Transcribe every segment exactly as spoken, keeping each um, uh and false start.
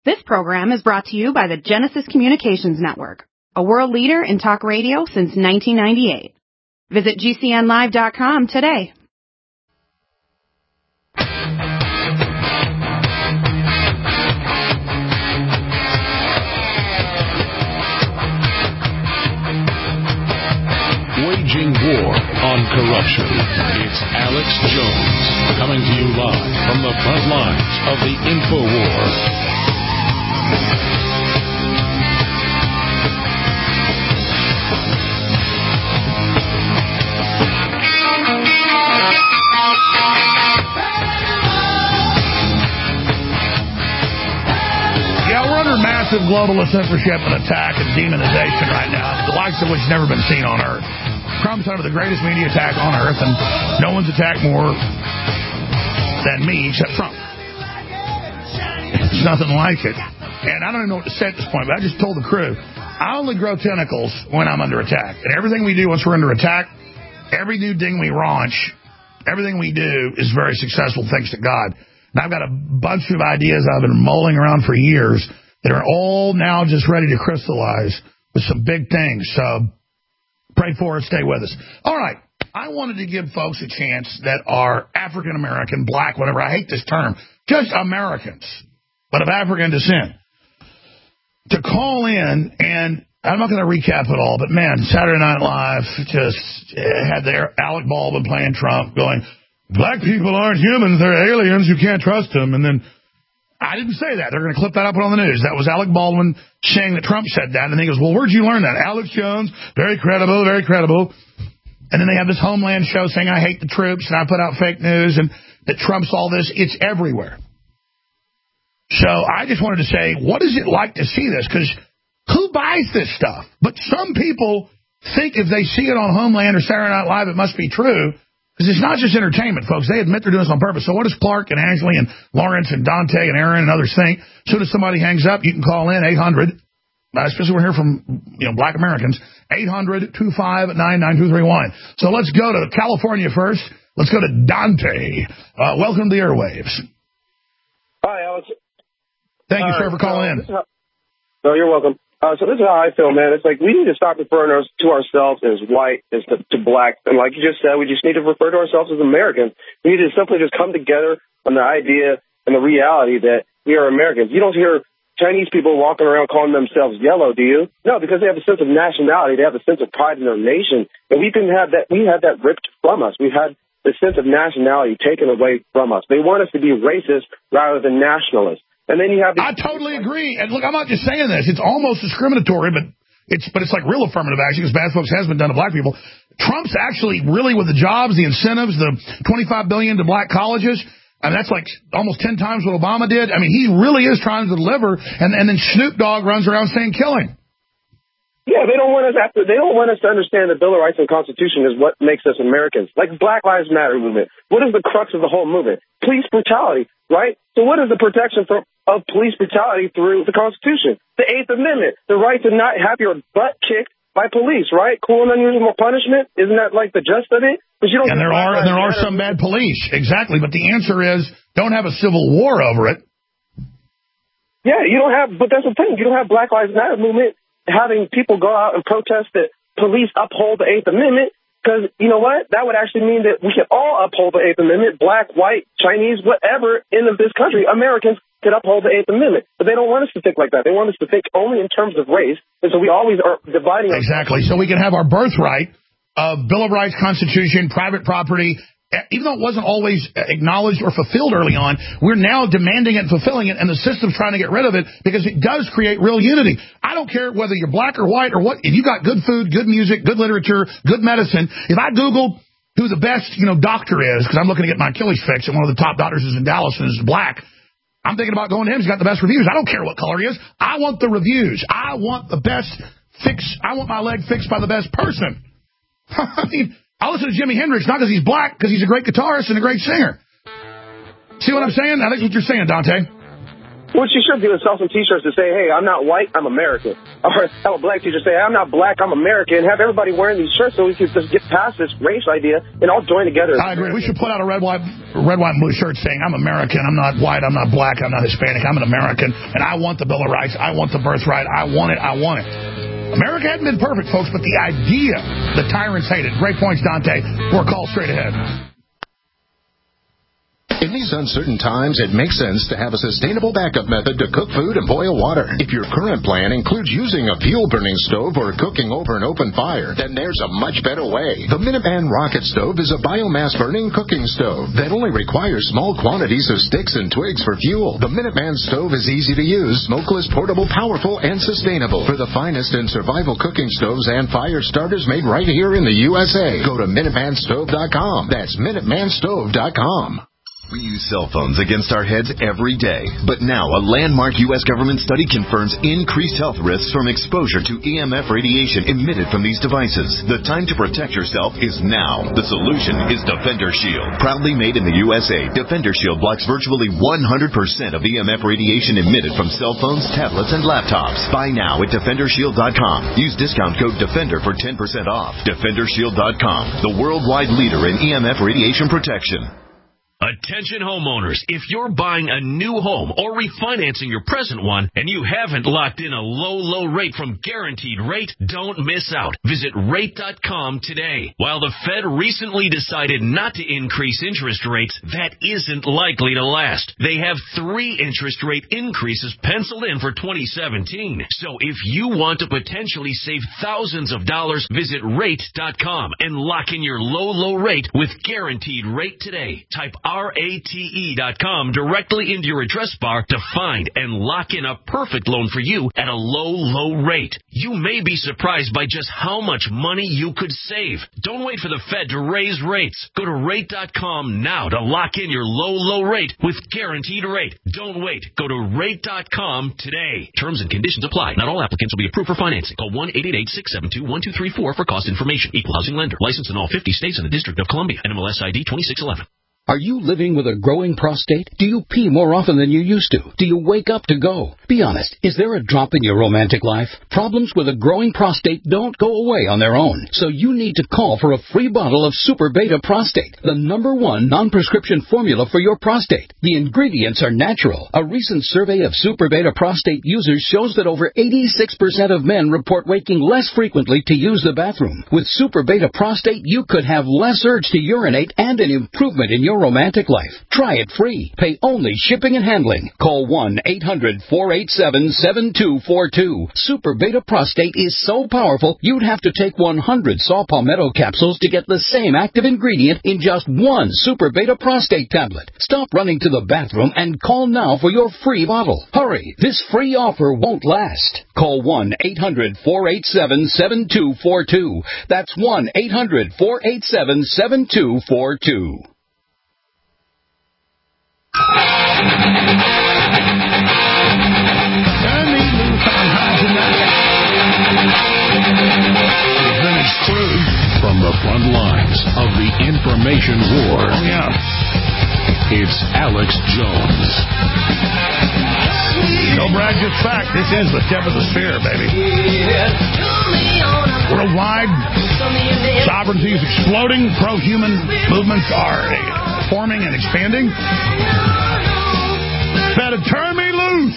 This program is brought to you by the Genesis Communications Network, a world leader in talk radio since nineteen ninety-eight. Visit G C N live dot com today. Waging war on corruption. It's Alex Jones coming to you live from the front lines of the InfoWar. Yeah, we're under massive globalist censorship and attack and demonization right now, the likes of which has never been seen on Earth. Trump's under the greatest media attack on Earth, and no one's attacked more than me except Trump. It's nothing like it. And I don't even know what to say at this point, but I just told the crew, I only grow tentacles when I'm under attack. And everything we do once we're under attack, every new thing we launch, everything we do is very successful thanks to God. And I've got a bunch of ideas I've been mulling around for years that are all now just ready to crystallize with some big things. So pray for us. Stay with us. All right. I wanted to give folks a chance that are African-American, black, whatever. I hate this term. Just Americans, but of African descent, to call in. And I'm not going to recap it all, but, man, Saturday Night Live just had their Alec Baldwin playing Trump going, black people aren't humans. They're aliens. You can't trust them. And then I didn't say that. They're going to clip that up on the news. That was Alec Baldwin saying that Trump said that. And he goes, well, where'd you learn that? Alex Jones, very credible, very credible. And then they have this Homeland show saying I hate the troops and I put out fake news and that Trump's all this. It's everywhere. So I just wanted to say, what is it like to see this? Because who buys this stuff? But some people think if they see it on Homeland or Saturday Night Live, it must be true. Because it's not just entertainment, folks. They admit they're doing this on purpose. So what does Clark and Ashley and Lawrence and Dante and Aaron and others think? As soon as somebody hangs up, you can call in eight hundred, especially we're here from you know black Americans, eight hundred, two five nine, nine two three one. So let's go to California first. Let's go to Dante. Uh, welcome to the airwaves. Hi, Alex. Thank you, uh, sir, for calling in. How, no, you're welcome. Uh, so this is how I feel, man. It's like we need to stop referring us to ourselves as white, as to, to black. And like you just said, we just need to refer to ourselves as Americans. We need to simply just come together on the idea and the reality that we are Americans. You don't hear Chinese people walking around calling themselves yellow, do you? No, because they have a sense of nationality. They have a sense of pride in their nation. And we didn't have that. We had that ripped from us. We had the sense of nationality taken away from us. They want us to be racist rather than nationalists. And then you have I totally agree. And look, I'm not just saying this. It's almost discriminatory, but it's but it's like real affirmative action because bad folks has been done to black people. Trump's actually really with the jobs, the incentives, the twenty-five billion dollars to black colleges. I mean, that's like almost ten times what Obama did. I mean, he really is trying to deliver. And, and then Snoop Dogg runs around saying kill him. Yeah, they don't want us after, they don't want us to understand the Bill of Rights and Constitution is what makes us Americans. Like Black Lives Matter movement. What is the crux of the whole movement? Police brutality, right? So what is the protection for, of police brutality through the Constitution? The Eighth Amendment, the right to not have your butt kicked by police, right? Cruel and unusual punishment. Isn't that like the gist of it? But you don't. And there are and there are some bad police, exactly. But the answer is don't have a civil war over it. Yeah, you don't have. But that's the thing. You don't have Black Lives Matter movement having people go out and protest that police uphold the Eighth Amendment, because you know what? That would actually mean that we can all uphold the Eighth Amendment, black, white, Chinese, whatever in this country, Americans could uphold the Eighth Amendment. But they don't want us to think like that. They want us to think only in terms of race, and so we always are dividing. Exactly. So we can have our birthright of Bill of Rights, Constitution, private property. Even though it wasn't always acknowledged or fulfilled early on, we're now demanding it and fulfilling it, and the system's trying to get rid of it because it does create real unity. I don't care whether you're black or white or what. If you got good food, good music, good literature, good medicine, if I Google who the best, you know, doctor is, because I'm looking to get my Achilles fixed, and one of the top doctors is in Dallas and is black, I'm thinking about going to him. He's got the best reviews. I don't care what color he is. I want the reviews. I want the best fix. I want my leg fixed by the best person. I mean, I listen to Jimi Hendrix, not because he's black, because he's a great guitarist and a great singer. See what I'm saying? I think that's what you're saying, Dante. What you should do is sell some T-shirts to say, hey, I'm not white, I'm American. or have a black teacher say, I'm not black, I'm American, have everybody wearing these shirts so we can just get past this race idea and all join together. I agree. We should put out a red, white, red, white, and blue shirt saying, I'm American, I'm not white, I'm not black, I'm not Hispanic, I'm an American, and I want the Bill of Rights, I want the birthright, I want it, I want it. America hasn't been perfect, folks, but the idea the tyrants hated. Great points, Dante. We're called straight ahead. In these uncertain times, it makes sense to have a sustainable backup method to cook food and boil water. If your current plan includes using a fuel-burning stove or cooking over an open fire, then there's a much better way. The Minuteman Rocket Stove is a biomass-burning cooking stove that only requires small quantities of sticks and twigs for fuel. The Minuteman Stove is easy to use, smokeless, portable, powerful, and sustainable. For the finest in survival cooking stoves and fire starters made right here in the U S A, go to Minuteman Stove dot com. That's Minuteman Stove dot com. We use cell phones against our heads every day. But now a landmark U S government study confirms increased health risks from exposure to E M F radiation emitted from these devices. The time to protect yourself is now. The solution is Defender Shield. Proudly made in the U S A, Defender Shield blocks virtually one hundred percent of E M F radiation emitted from cell phones, tablets, and laptops. Buy now at Defender Shield dot com. Use discount code DEFENDER for ten percent off. Defender Shield dot com, the worldwide leader in E M F radiation protection. Attention homeowners, if you're buying a new home or refinancing your present one and you haven't locked in a low, low rate from Guaranteed Rate, don't miss out. Visit rate dot com today. While the Fed recently decided not to increase interest rates, that isn't likely to last. They have three interest rate increases penciled in for twenty seventeen. So if you want to potentially save thousands of dollars, visit rate dot com and lock in your low, low rate with Guaranteed Rate today. Type rate dot com directly into your address bar to find and lock in a perfect loan for you at a low, low rate. You may be surprised by just how much money you could save. Don't wait for the Fed to raise rates. Go to rate dot com now to lock in your low, low rate with Guaranteed Rate. Don't wait. Go to rate dot com today. Terms and conditions apply. Not all applicants will be approved for financing. Call one eight eight eight, six seven two, one two three four for cost information. Equal housing lender. Licensed in all fifty states and the District of Columbia. N M L S I D twenty-six eleven. Are you living with a growing prostate? Do you pee more often than you used to? Do you wake up to go? Be honest, is there a drop in your romantic life? Problems with a growing prostate don't go away on their own, so you need to call for a free bottle of Super Beta Prostate, the number one non-prescription formula for your prostate. The ingredients are natural. A recent survey of Super Beta Prostate users shows that over eighty-six percent of men report waking less frequently to use the bathroom. With Super Beta Prostate, you could have less urge to urinate and an improvement in your romantic life. Try it free. Pay only shipping and handling. Call one eight hundred, four eight seven, seven two four two. Super Beta Prostate is so powerful, you'd have to take one hundred saw palmetto capsules to get the same active ingredient in just one Super Beta Prostate tablet. Stop running to the bathroom and call now for your free bottle. Hurry, this free offer won't last. Call one eight hundred, four eight seven, seven two four two. That's one eight hundred, four eight seven, seven two four two. Turn me loose on high tonight. Vintage crew from the front lines of the information war. Oh, yeah. It's Alex Jones. No brag, just fact. This is the tip of the spear, baby. Worldwide, sovereignty is exploding. Pro-human movements are forming and expanding. Better turn me loose.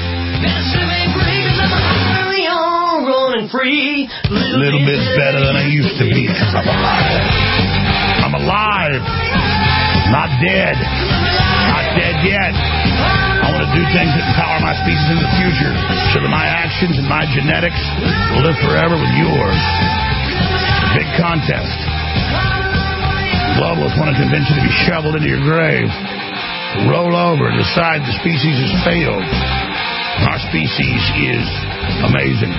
A little bit better than I used to be. I'm alive. I'm alive. Not dead. Not dead yet. I want to do things that empower my species in the future so that my actions and my genetics will live forever with yours. It's a big contest. Globalists want to convince you to be shoveled into your grave, to roll over and decide the species has failed. Our species is amazing.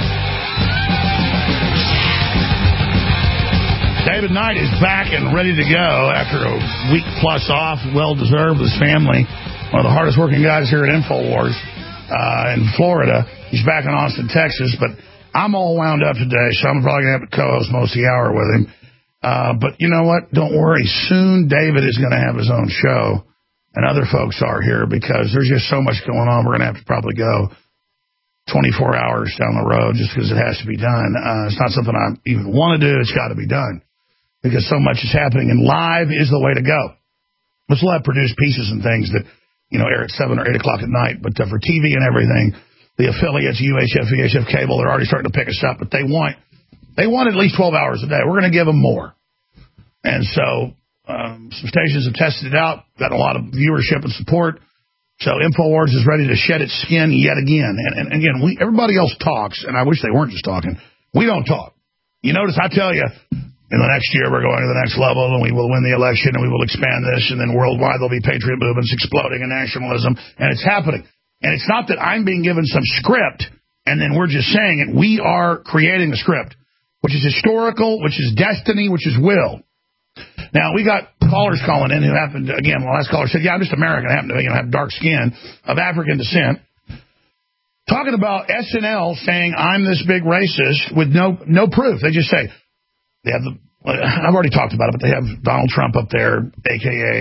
David Knight is back and ready to go after a week plus off, well-deserved with his family. One of the hardest-working guys here at InfoWars uh, in Florida. He's back in Austin, Texas, but I'm all wound up today, so I'm probably going to have to co-host most of the hour with him. Uh, but you know what? Don't worry. Soon David is going to have his own show, and other folks are here because there's just so much going on. We're going to have to probably go twenty-four hours down the road just because it has to be done. Uh, it's not something I even want to do. It's got to be done because so much is happening, and live is the way to go. Let's let produce pieces and things that, you know, air at seven or eight o'clock at night, but uh, for T V and everything, the affiliates, U H F, V H F Cable, they're already starting to pick us up, but they want they want at least twelve hours a day. We're going to give them more. And so um, some stations have tested it out, got a lot of viewership and support. So InfoWars is ready to shed its skin yet again. And, and again, we everybody else talks, and I wish they weren't just talking. We don't talk. You notice I tell you, in the next year we're going to the next level, and we will win the election, and we will expand this, and then worldwide there'll be patriot movements exploding and nationalism, and it's happening. And it's not that I'm being given some script, and then we're just saying it. We are creating a script, which is historical, which is destiny, which is will. Now, we got callers calling in who happened, again, the last caller said, yeah, I'm just American. I happen to you know, have dark skin of African descent. Talking about S N L saying I'm this big racist with no no proof. They just say, they have the, I've already talked about it, but they have Donald Trump up there, a k a.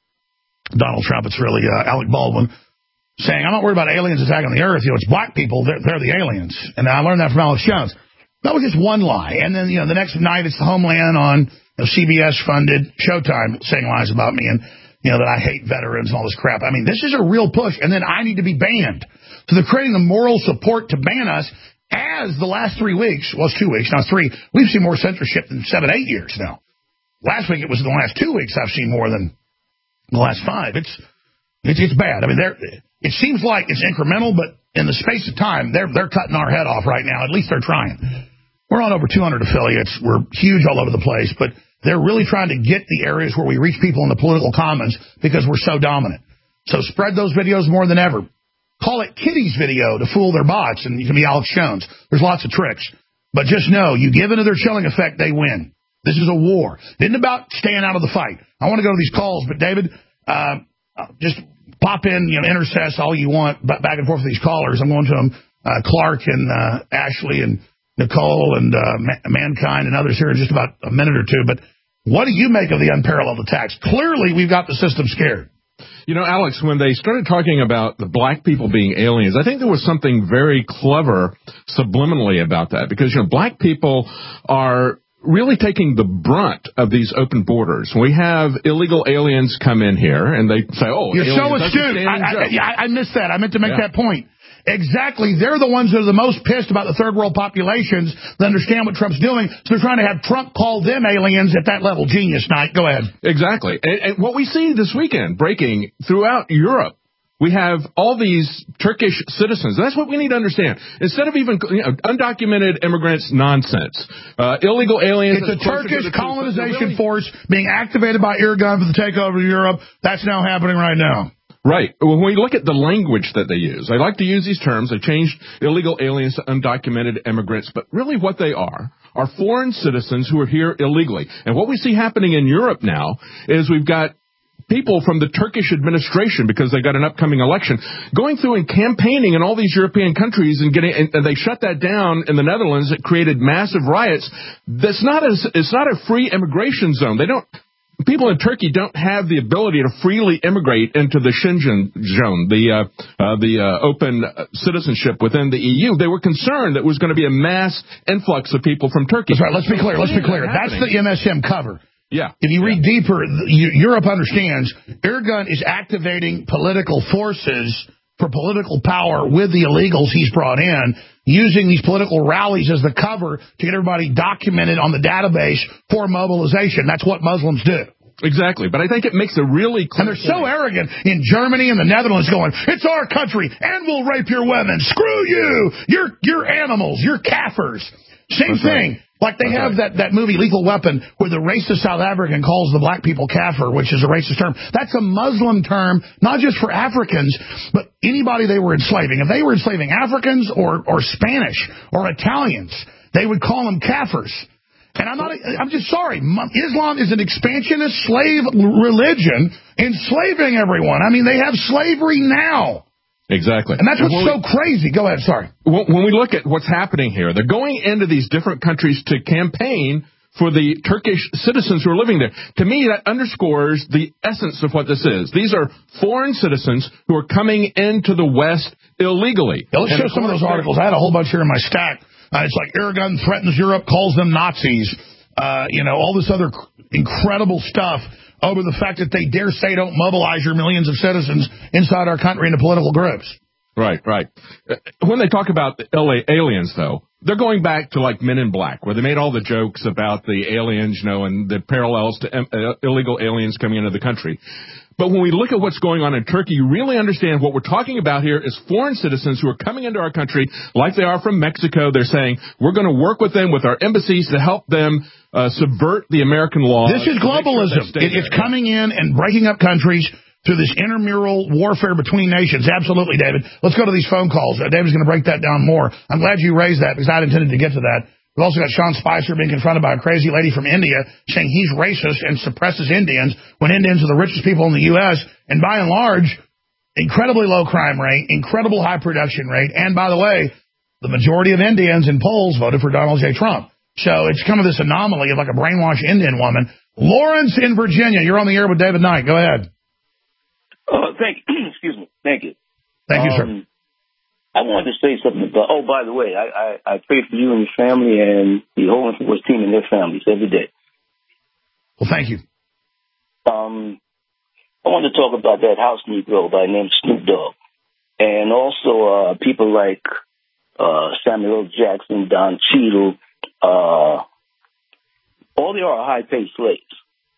Donald Trump. It's really uh, Alec Baldwin saying, I'm not worried about aliens attacking the earth. You know, it's black people. They're, they're the aliens. And I learned that from Alex Jones. That was just one lie. And then, you know, the next night it's the Homeland on you know, C B S-funded Showtime saying lies about me and, you know, that I hate veterans and all this crap. I mean, this is a real push. And then I need to be banned. So they're creating the moral support to ban us as the last three weeks, well, it's two weeks, now three, we've seen more censorship than seven, eight years now. Last week it was the last two weeks I've seen more than the last five. It's it's, it's bad. I mean, they're, it seems like it's incremental, but in the space of time, they're they're cutting our head off right now. At least they're trying. We're on over two hundred affiliates. We're huge all over the place, but they're really trying to get the areas where we reach people in the political commons because we're so dominant. So spread those videos more than ever. Call it Kitty's video to fool their bots, and you can be Alex Jones. There's lots of tricks. But just know, you give into their chilling effect, they win. This is a war. It isn't about staying out of the fight. I want to go to these calls, but David, uh, just pop in, you know, intercess all you want back and forth with these callers. I'm going to them, uh, Clark and uh, Ashley and Nicole and uh, Ma- Mankind and others here in just about a minute or two. But what do you make of the unparalleled attacks? Clearly, we've got the system scared. You know, Alex, when they started talking about the black people being aliens, I think there was something very clever subliminally about that because, you know, black people are really taking the brunt of these open borders. We have illegal aliens come in here and they say, oh, you're so astute. I, I, I, I missed that. I meant to make yeah. that point. Exactly. They're the ones that are the most pissed about the third world populations that understand what Trump's doing. So they're trying to have Trump call them aliens at that level. Genius night. Go ahead. Exactly. And, and what we see this weekend breaking throughout Europe, we have all these Turkish citizens. That's what we need to understand. Instead of even you know, undocumented immigrants nonsense, uh, illegal aliens. It's a Turkish colonization really... force being activated by Erdogan for the takeover of Europe. That's now happening right now. Right. When we look at the language that they use, they like to use these terms. They changed illegal aliens to undocumented immigrants, but really what they are are foreign citizens who are here illegally. And what we see happening in Europe now is we've got people from the Turkish administration, because they got an upcoming election, going through and campaigning in all these European countries and getting, and they shut that down in the Netherlands. It created massive riots. That's not a, it's not a free immigration zone. They don't, people in Turkey don't have the ability to freely immigrate into the Schengen zone, the uh, uh, the uh, open citizenship within the E U. They were concerned that it was going to be a mass influx of people from Turkey. That's right. Let's be clear. Let's be clear. That's the M S M cover. Yeah. If you read yeah. deeper, Europe understands Erdogan is activating political forces for political power with the illegals he's brought in, using these political rallies as the cover to get everybody documented on the database for mobilization. That's what Muslims do. Exactly. But I think it makes a really clear And they're so point. arrogant in Germany and the Netherlands going, it's our country, and we'll rape your women. Screw you. You're, you're animals. You're kafirs. Same That's thing. Right. Like they That's have right. that, that movie Lethal Weapon where the racist South African calls the black people kafir, which is a racist term. That's a Muslim term, not just for Africans, but anybody they were enslaving. If they were enslaving Africans or, or Spanish or Italians, they would call them kafirs. And I'm not, I'm just sorry. Islam is an expansionist slave religion enslaving everyone. I mean, they have slavery now. Exactly. And that's what's so crazy. Go ahead, sorry. When we look at what's happening here, they're going into these different countries to campaign for the Turkish citizens who are living there. To me, that underscores the essence of what this is. These are foreign citizens who are coming into the West illegally. Yeah, let's show some of those articles. I had a whole bunch here in my stack. Uh, it's like Erdogan threatens Europe, calls them Nazis. Uh, you know, all this other cr- incredible stuff over the fact that they dare say don't mobilize your millions of citizens inside our country into political groups. Right, right. When they talk about the L A aliens, though, they're going back to like Men in Black, where they made all the jokes about the aliens, you know, and the parallels to um, uh, illegal aliens coming into the country. But when we look at what's going on in Turkey, you really understand what we're talking about here is foreign citizens who are coming into our country like they are from Mexico. They're saying we're going to work with them, with our embassies, to help them uh, subvert the American law. This is globalism. Sure it, it's there. coming in and breaking up countries through this intramural warfare between nations. Absolutely, David. Let's go to these phone calls. Uh, David's going to break that down more. I'm glad you raised that because I intended to get to that. We've also got Sean Spicer being confronted by a crazy lady from India saying he's racist and suppresses Indians when Indians are the richest people in the U S And by and large, incredibly low crime rate, incredible high production rate. And by the way, the majority of Indians in polls voted for Donald J. Trump. So it's kind of this anomaly of like a brainwashed Indian woman. Lawrence in Virginia, you're on the air with David Knight. Go ahead. Uh, thank you. Excuse me. Thank you. Thank you, sir. Um, I wanted to say something about, oh, by the way, I, I, I pray for you and your family and the whole Infowars team and their families every day. Well, thank you. Um, I wanted to talk about that house Negro by the name Snoop Dogg. And also uh, people like uh, Samuel L. Jackson, Don Cheadle, uh, all they are high-paid slaves.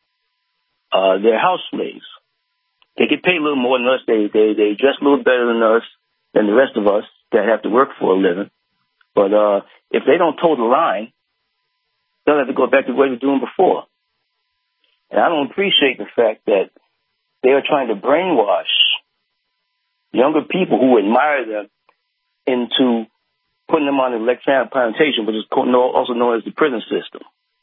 Uh, they're house slaves. They get paid a little more than us. They, they, they dress a little better than us, than the rest of us that have to work for a living. But uh, if they don't toe the line, they'll have to go back to what they were doing before. And I don't appreciate the fact that they are trying to brainwash younger people who admire them into putting them on electronic plantation, which is also known as the prison system.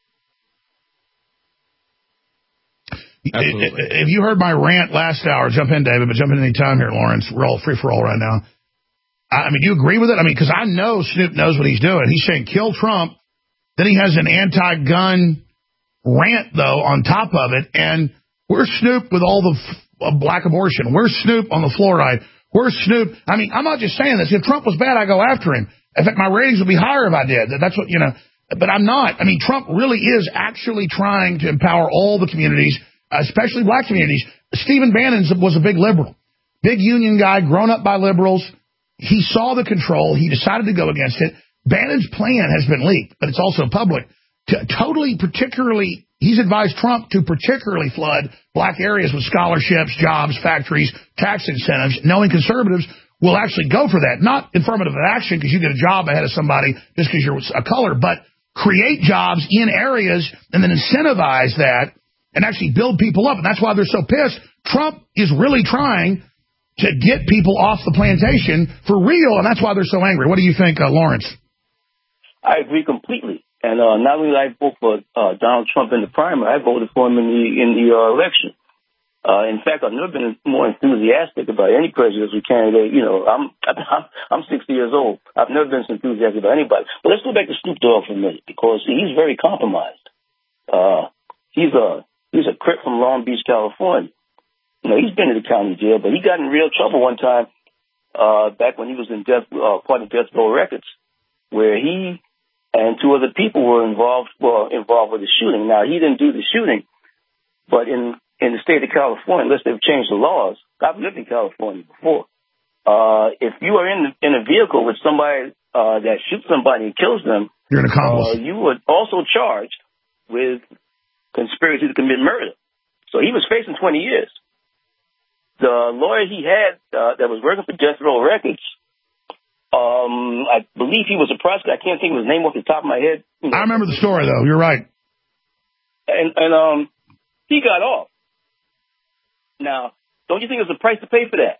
Absolutely. If you heard my rant last hour, jump in, David, but jump in any time here, Lawrence. We're all free for all right now. I mean, do you agree with it? I mean, because I know Snoop knows what he's doing. He's saying kill Trump. Then he has an anti-gun rant, though, on top of it. And where's Snoop with all the f- black abortion? Where's Snoop on the fluoride? Where's Snoop? I mean, I'm not just saying this. If Trump was bad, I go after him. In fact, my ratings would be higher if I did. That's what, you know. But I'm not. I mean, Trump really is actually trying to empower all the communities, especially black communities. Stephen Bannon was a big liberal, big union guy, grown up by liberals. He saw the control. He decided to go against it. Bannon's plan has been leaked, but it's also public. To totally, particularly, he's advised Trump to particularly flood black areas with scholarships, jobs, factories, tax incentives, knowing conservatives will actually go for that. Not affirmative action because you get a job ahead of somebody just because you're a color, but create jobs in areas and then incentivize that and actually build people up. And that's why they're so pissed. Trump is really trying to get people off the plantation for real, and that's why they're so angry. What do you think, uh, Lawrence? I agree completely. And uh, not only did I vote for uh, Donald Trump in the primary, I voted for him in the in the uh, election. Uh, in fact, I've never been more enthusiastic about any presidential candidate. You know, I'm I'm, I'm sixty years old. I've never been so enthusiastic about anybody. But let's go back to Snoop Dogg for a minute because he's very compromised. Uh, he's a he's a crip from Long Beach, California. You know, he's been to the county jail, but he got in real trouble one time uh, back when he was in death, uh, part of Death Row Records, where he and two other people were involved well, involved with the shooting. Now, he didn't do the shooting, but in, in the state of California, unless they've changed the laws, I've lived in California before, uh, if you are in, the, in a vehicle with somebody uh, that shoots somebody and kills them, you're an accomplice. Uh, you were also charged with conspiracy to commit murder. So he was facing twenty years. The lawyer he had uh, that was working for Death Row Records, um, I believe he was a prosecutor. I can't think of his name off the top of my head. You know, I remember the story, though. You're right. And, and um, he got off. Now, don't you think there's a price to pay for that?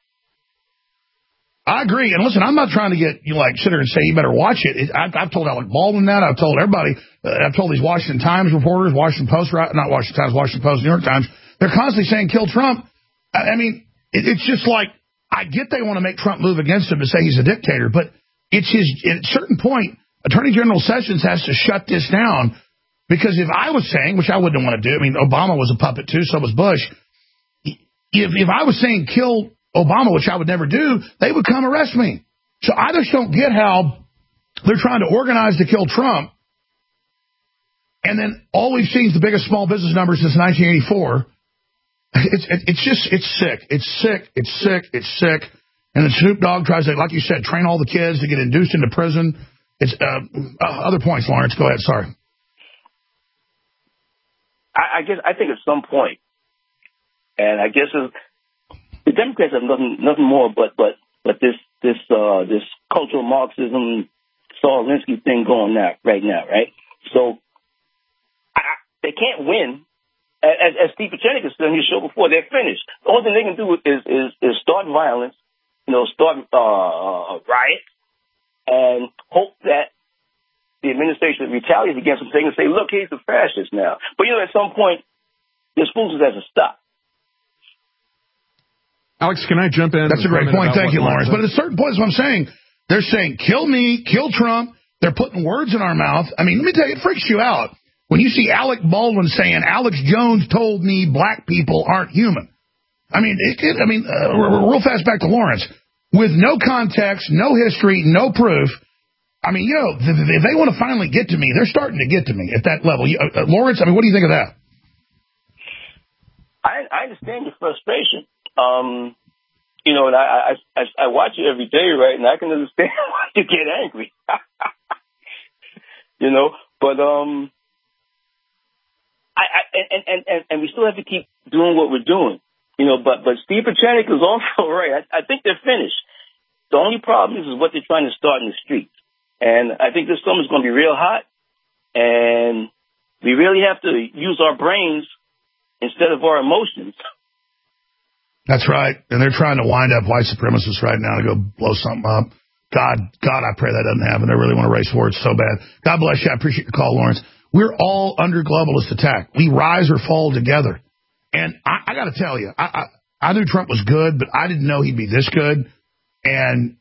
I agree. And listen, I'm not trying to get you like sit there and say you better watch it. it I've, I've told Alec Baldwin that. I've told everybody. Uh, I've told these Washington Times reporters, Washington Post, not Washington Times, Washington Post, New York Times. They're constantly saying kill Trump. I, I mean, it, it's just like I get they want to make Trump move against him to say he's a dictator, but it's his. At a certain point, Attorney General Sessions has to shut this down Because if I was saying, which I wouldn't want to do, I mean, Obama was a puppet too, so was Bush. If, if I was saying kill Obama, which I would never do, they would come arrest me. So I just don't get how they're trying to organize to kill Trump. And then all we've seen is the biggest small business numbers since nineteen eighty-four. It's, it's just, it's sick. It's sick. It's sick. It's sick. And then Snoop Dogg tries to, like you said, train all the kids to get induced into prison. It's uh, uh, other points, Lawrence. Go ahead. Sorry. I, I guess I think at some point, and I guess it's, the Democrats have nothing, nothing more but but but this this uh, this cultural Marxism, Saul Alinsky thing going now, right now, right? So I, they can't win. As, as Steve Pieczenik said on your show before, they're finished. The only thing they can do is is, is start violence, you know, start uh, riots, and hope that the administration retaliates against them, saying and say, "Look, he's a fascist now." But you know, at some point, this foolishness has to stop. Alex, can I jump in? That's a great point. Thank you, Lawrence. But at a certain point, is what I'm saying. They're saying, "Kill me, kill Trump." They're putting words in our mouth. I mean, let me tell you, it freaks you out when you see Alec Baldwin saying, "Alex Jones told me black people aren't human." I mean, it, it, I mean, uh, real fast back to Lawrence. With no context, no history, no proof. I mean, you know, if they want to finally get to me, they're starting to get to me at that level. You, uh, Lawrence, I mean, what do you think of that? I, I understand your frustration. Um, you know, and I, I, I, I watch you every day, right? And I can understand why you get angry. you know, but, um, I, I, and, and, and, and we still have to keep doing what we're doing, you know, but, but Steve Pieczenik is also right. I, I think they're finished. The only problem is, is what they're trying to start in the streets. And I think this summer's going to be real hot, and we really have to use our brains instead of our emotions. That's right. And they're trying to wind up white supremacists right now to go blow something up. God, God, I pray that doesn't happen. They really want to race war. It's so bad. God bless you. I appreciate your call, Lawrence. We're all under globalist attack. We rise or fall together. And I, I got to tell you, I, I, I knew Trump was good, but I didn't know he'd be this good. And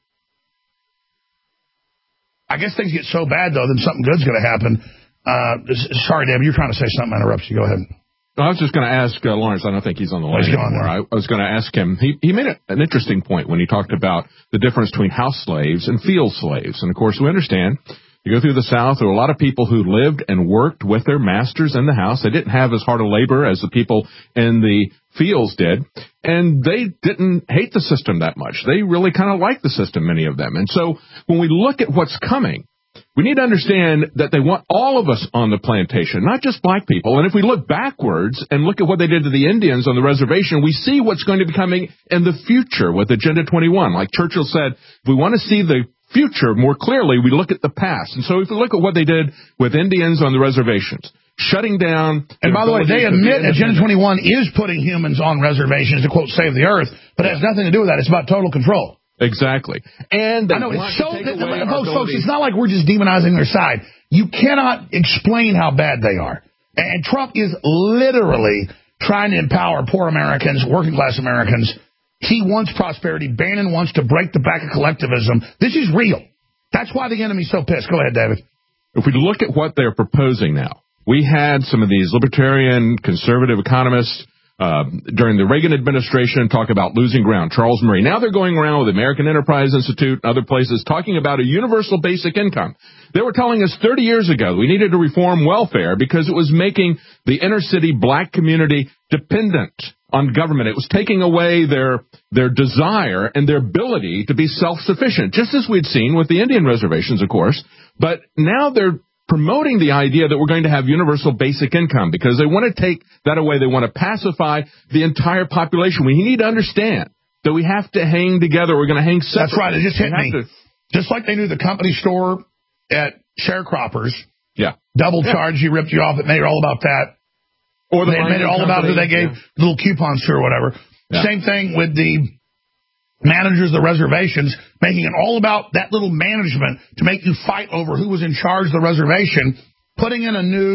I guess things get so bad, though, then something good's going to happen. Uh, sorry, Deb, you're trying to say something. I interrupt you. Go ahead. I was just going to ask uh, Lawrence. I don't think he's on the line anymore. I, I was going to ask him. He, he made a, an interesting point when he talked about the difference between house slaves and field slaves. And, of course, we understand. You go through the South, there were a lot of people who lived and worked with their masters in the house. They didn't have as hard a labor as the people in the fields did. And they didn't hate the system that much. They really kind of liked the system, many of them. And so when we look at what's coming, we need to understand that they want all of us on the plantation, not just black people. And if we look backwards and look at what they did to the Indians on the reservation, we see what's going to be coming in the future with Agenda twenty-one. Like Churchill said, if we want to see the future more clearly, we look at the past. And so if we look at what they did with Indians on the reservations, shutting down... And by the way, they admit Agenda twenty-one is putting humans on reservations to, quote, save the earth, but it has nothing to do with that. It's about total control. Exactly. And they I know, want it's so, to take that, away folks, our folks, it's not like we're just demonizing their side. You cannot explain how bad they are. And Trump is literally trying to empower poor Americans, working class Americans. He wants prosperity. Bannon wants to break the back of collectivism. This is real. That's why the enemy's so pissed. Go ahead, David. If we look at what they're proposing now, we had some of these libertarian, conservative economists uh, during the Reagan administration talk about losing ground. Charles Murray. Now they're going around with the American Enterprise Institute and other places talking about a universal basic income. They were telling us thirty years ago we needed to reform welfare because it was making the inner city black community dependent on government. It was taking away their their desire and their ability to be self-sufficient, just as we'd seen with the Indian reservations, of course. But now they're promoting the idea that we're going to have universal basic income because they want to take that away. They want to pacify the entire population. We need to understand that we have to hang together. We're going to hang separate. That's right. It just hit me. To, just like they knew the company store at Sharecroppers. Yeah. Double yeah. charge, you ripped you off. It made it all about that. Or the they made it all about who they gave yeah. little coupons to or whatever. Yeah. Same thing with the managers of the reservations, making it all about that little management to make you fight over who was in charge of the reservation, putting in a new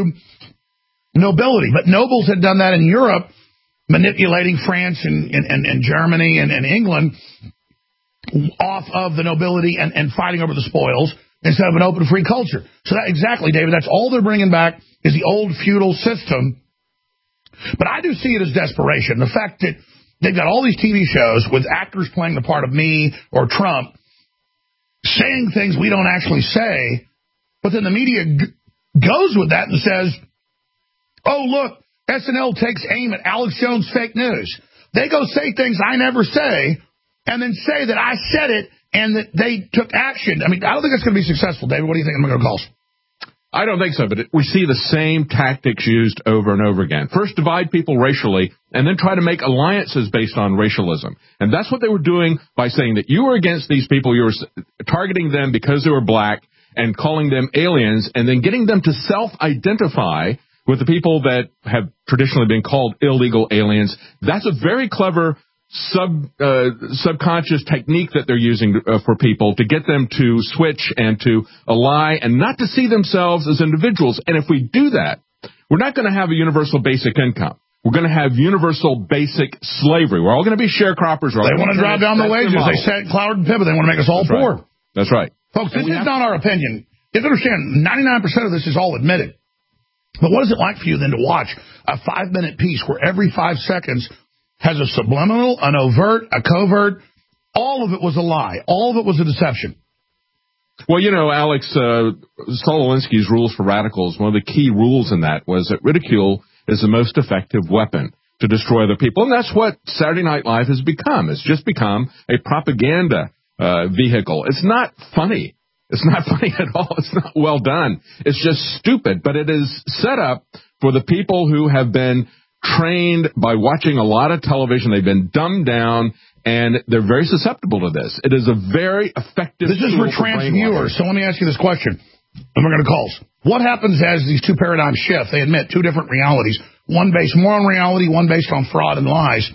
nobility. But nobles had done that in Europe, manipulating France and, and, and Germany and, and England off of the nobility and, and fighting over the spoils instead of an open, free culture. So that exactly, David, that's all they're bringing back. is the old feudal system. But I do see it as desperation. The fact that they've got all these T V shows with actors playing the part of me or Trump saying things we don't actually say, but then the media g- goes with that and says, oh, look, S N L takes aim at Alex Jones fake news. They go say things I never say and then say that I said it and that they took action. I mean, I don't think that's going to be successful. David, what do you think I'm going to call? I don't think so, but it, we see the same tactics used over and over again. First, divide people racially, and then try to make alliances based on racialism. And that's what they were doing by saying that you were against these people, you were targeting them because they were black and calling them aliens, and then getting them to self-identify with the people that have traditionally been called illegal aliens. That's a very clever sub uh, subconscious technique that they're using uh, for people to get them to switch and to lie and not to see themselves as individuals. And if we do that, we're not going to have a universal basic income. We're going to have universal basic slavery. We're all going to be sharecroppers. They want to drive down the wages. They said Cloward and Piven. They want to make us all That's poor. Right. That's right. Folks, this is not our opinion. You have to understand, ninety-nine percent of this is all admitted. But what is it like for you then to watch a five-minute piece where every five seconds has a subliminal, an overt, a covert? All of it was a lie. All of it was a deception. Well, you know, Alex, uh, Saul Alinsky's Rules for Radicals, one of the key rules in that was that ridicule is the most effective weapon to destroy other people. And that's what Saturday Night Live has become. It's just become a propaganda uh, vehicle. It's not funny. It's not funny at all. It's not well done. It's just stupid. But it is set up for the people who have been trained by watching a lot of television. They've been dumbed down, and they're very susceptible to this. It is a very effective This is for trans viewers. So let me ask you this question, and we're going to calls. What happens as these two paradigms shift? They admit two different realities, one based more on reality, one based on fraud and lies.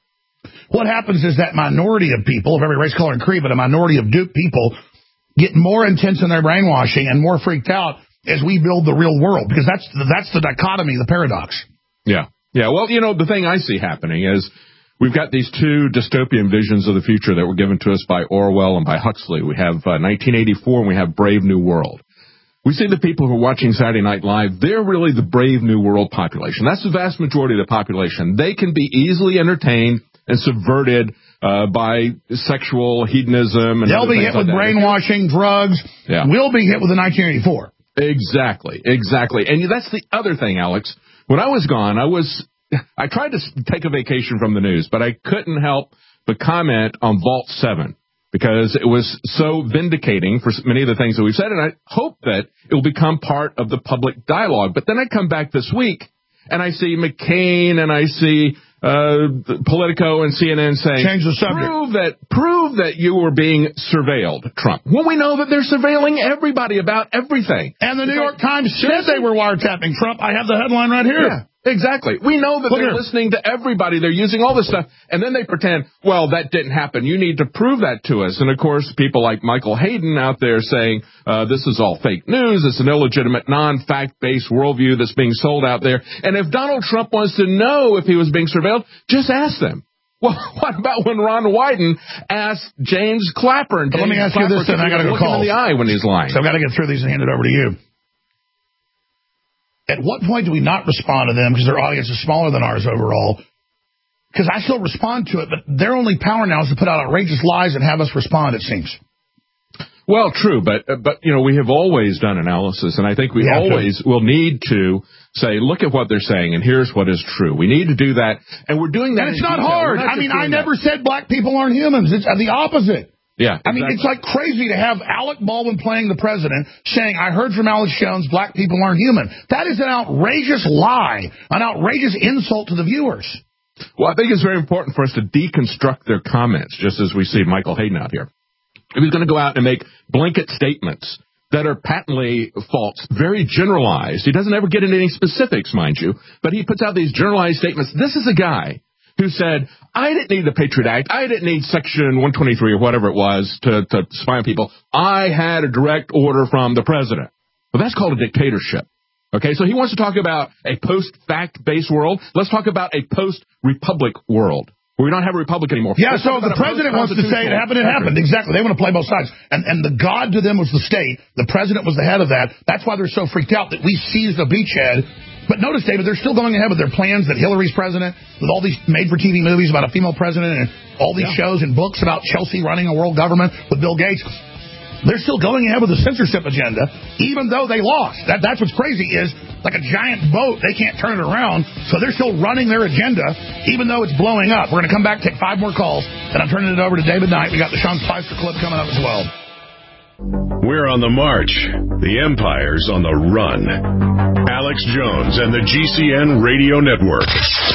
What happens is that minority of people, of every race, color, and creed, but a minority of duped people, get more intense in their brainwashing and more freaked out as we build the real world, because that's the, that's the dichotomy, the paradox. Yeah. Yeah. Well, you know, the thing I see happening is we've got these two dystopian visions of the future that were given to us by Orwell and by Huxley. We have uh, nineteen eighty-four and we have Brave New World. We see the people who are watching Saturday Night Live, they're really the Brave New World population. That's the vast majority of the population. They can be easily entertained and subverted uh, by sexual hedonism. And they'll be hit with like brainwashing, drugs. Yeah. We'll be hit with the nineteen eighty-four. Exactly, exactly. And that's the other thing, Alex. When I was gone, I was I tried to take a vacation from the news, but I couldn't help but comment on Vault seven because it was so vindicating for many of the things that we've said, and I hope that it will become part of the public dialogue. But then I come back this week, and I see McCain, and I see uh, Politico and C N N saying, change the subject. Prove that, prove that you were being surveilled, Trump. Well, we know that they're surveilling everybody about everything. And the New York Times said they were wiretapping Trump. I have the headline right here. Yeah. Exactly. We know that Look they're here. listening to everybody. They're using all this stuff. And then they pretend, well, that didn't happen. You need to prove that to us. And, of course, people like Michael Hayden out there saying uh, this is all fake news. It's an illegitimate, non-fact-based worldview that's being sold out there. And if Donald Trump wants to know if he was being surveilled, just ask them. Well, what about when Ron Wyden asked James Clapper? And James let me ask Clapper you this, and I got to go look him call. in the eye when he's lying. So I've got to get through these and hand it over to you. At what point do we not respond to them because their audience is smaller than ours overall? Because I still respond to it, but their only power now is to put out outrageous lies and have us respond, it seems. Well, true, but, but you know, we have always done analysis, and I think we yeah, always true. will need to say, look at what they're saying, and here's what is true. We need to do that, and we're doing that And it's in not detail. hard. Not I mean, I that. never said black people aren't humans. It's the opposite. Yeah, exactly. I mean, it's like crazy to have Alec Baldwin playing the president saying, I heard from Alex Jones, black people aren't human. That is an outrageous lie, an outrageous insult to the viewers. Well, I think it's very important for us to deconstruct their comments, just as we see Michael Hayden out here. If he's going to go out and make blanket statements that are patently false, very generalized. He doesn't ever get into any specifics, mind you, but he puts out these generalized statements. This is a guy who said, I didn't need the Patriot Act. I didn't need Section one twenty-three or whatever it was to, to spy on people. I had a direct order from the president. Well, that's called a dictatorship. Okay, so he wants to talk about a post-fact-based world. Let's talk about a post-republic world We don't have a republic anymore. Yeah, so the president wants to say it happened, it happened. Exactly. They want to play both sides. And and the god to them was the state. The president was the head of that. That's why they're so freaked out that we seized a beachhead. But notice, David, they're still going ahead with their plans that Hillary's president, with all these made-for-T V movies about a female president and all these yeah. shows and books about Chelsea running a world government with Bill Gates. They're still going ahead with the censorship agenda, even though they lost. That, that's what's crazy is, like a giant boat, they can't turn it around, so they're still running their agenda, even though it's blowing up. We're going to come back, take five more calls, and I'm turning it over to David Knight. We got the Sean Spicer clip coming up as well. We're on the march. The empire's on the run. Alex Jones and the G C N Radio Network.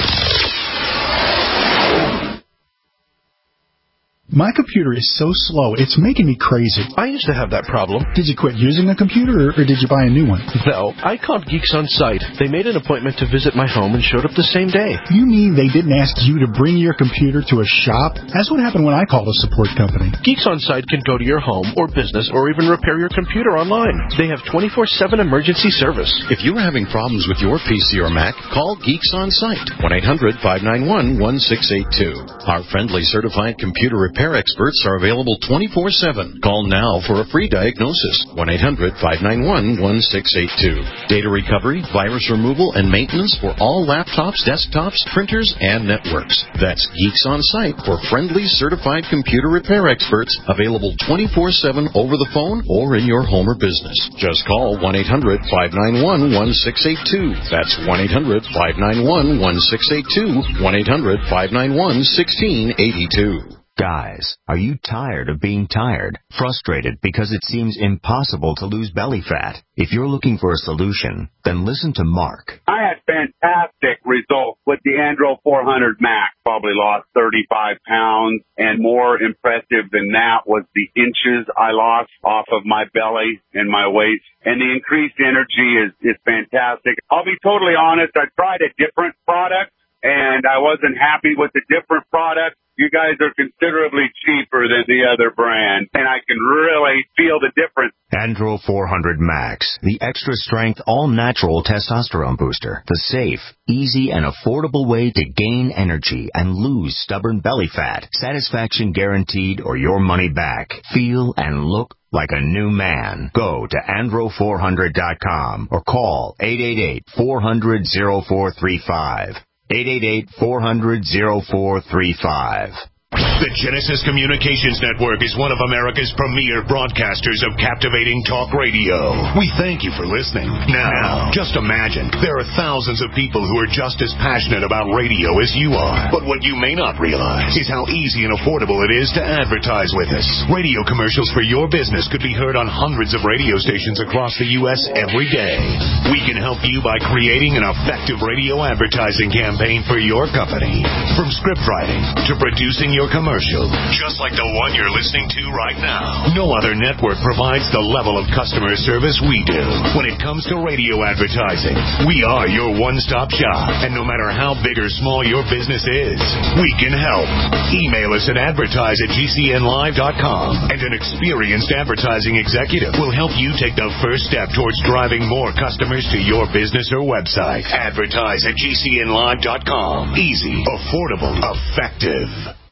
My computer is so slow, it's making me crazy. I used to have that problem. Did you quit using a computer, or, or did you buy a new one? No, I called Geeks On Site. They made an appointment to visit my home and showed up the same day. You mean they didn't ask you to bring your computer to a shop? That's what happened when I called a support company. Geeks On Site can go to your home or business or even repair your computer online. They have twenty-four seven emergency service. If you're having problems with your P C or Mac, call Geeks On Site, one eight hundred, five nine one, one six eight two. Our friendly certified computer repair experts are available twenty-four seven. Call now for a free diagnosis. one eight hundred, five nine one, one six eight two. Data recovery, virus removal, and maintenance for all laptops, desktops, printers, and networks. That's Geeks On Site for friendly certified computer repair experts, available twenty-four seven over the phone or in your home or business. Just call one eight hundred, five nine one, one six eight two. That's one eight hundred, five nine one, one six eight two. one eight hundred, five nine one, one six eight two. Guys, are you tired of being tired? Frustrated because it seems impossible to lose belly fat? If you're looking for a solution, then listen to Mark. I had fantastic results with the Andro four hundred Max. Probably lost thirty-five pounds, and more impressive than that was the inches I lost off of my belly and my waist. And the increased energy is, is fantastic. I'll be totally honest, I tried a different product, and I wasn't happy with the different product. You guys are considerably cheaper than the other brand, and I can really feel the difference. Andro four hundred Max, the extra-strength, all-natural testosterone booster. The safe, easy, and affordable way to gain energy and lose stubborn belly fat. Satisfaction guaranteed or your money back. Feel and look like a new man. Go to andro four hundred dot com or call eight eight eight, four hundred, oh four three five. eight eight eight, four hundred, oh four three five. The Genesis Communications Network is one of America's premier broadcasters of captivating talk radio. We thank you for listening. Now, just imagine, there are thousands of people who are just as passionate about radio as you are. But what you may not realize is how easy and affordable it is to advertise with us. Radio commercials for your business could be heard on hundreds of radio stations across the U S every day. We can help you by creating an effective radio advertising campaign for your company. From script writing to producing your commercial, just like the one you're listening to right now. No other network provides the level of customer service we do. When it comes to radio advertising, we are your one-stop shop. And no matter how big or small your business is, we can help. Email us at advertise at g c n live dot com, and an experienced advertising executive will help you take the first step towards driving more customers to your business or website. Advertise at g c n live dot com. Easy, affordable, effective.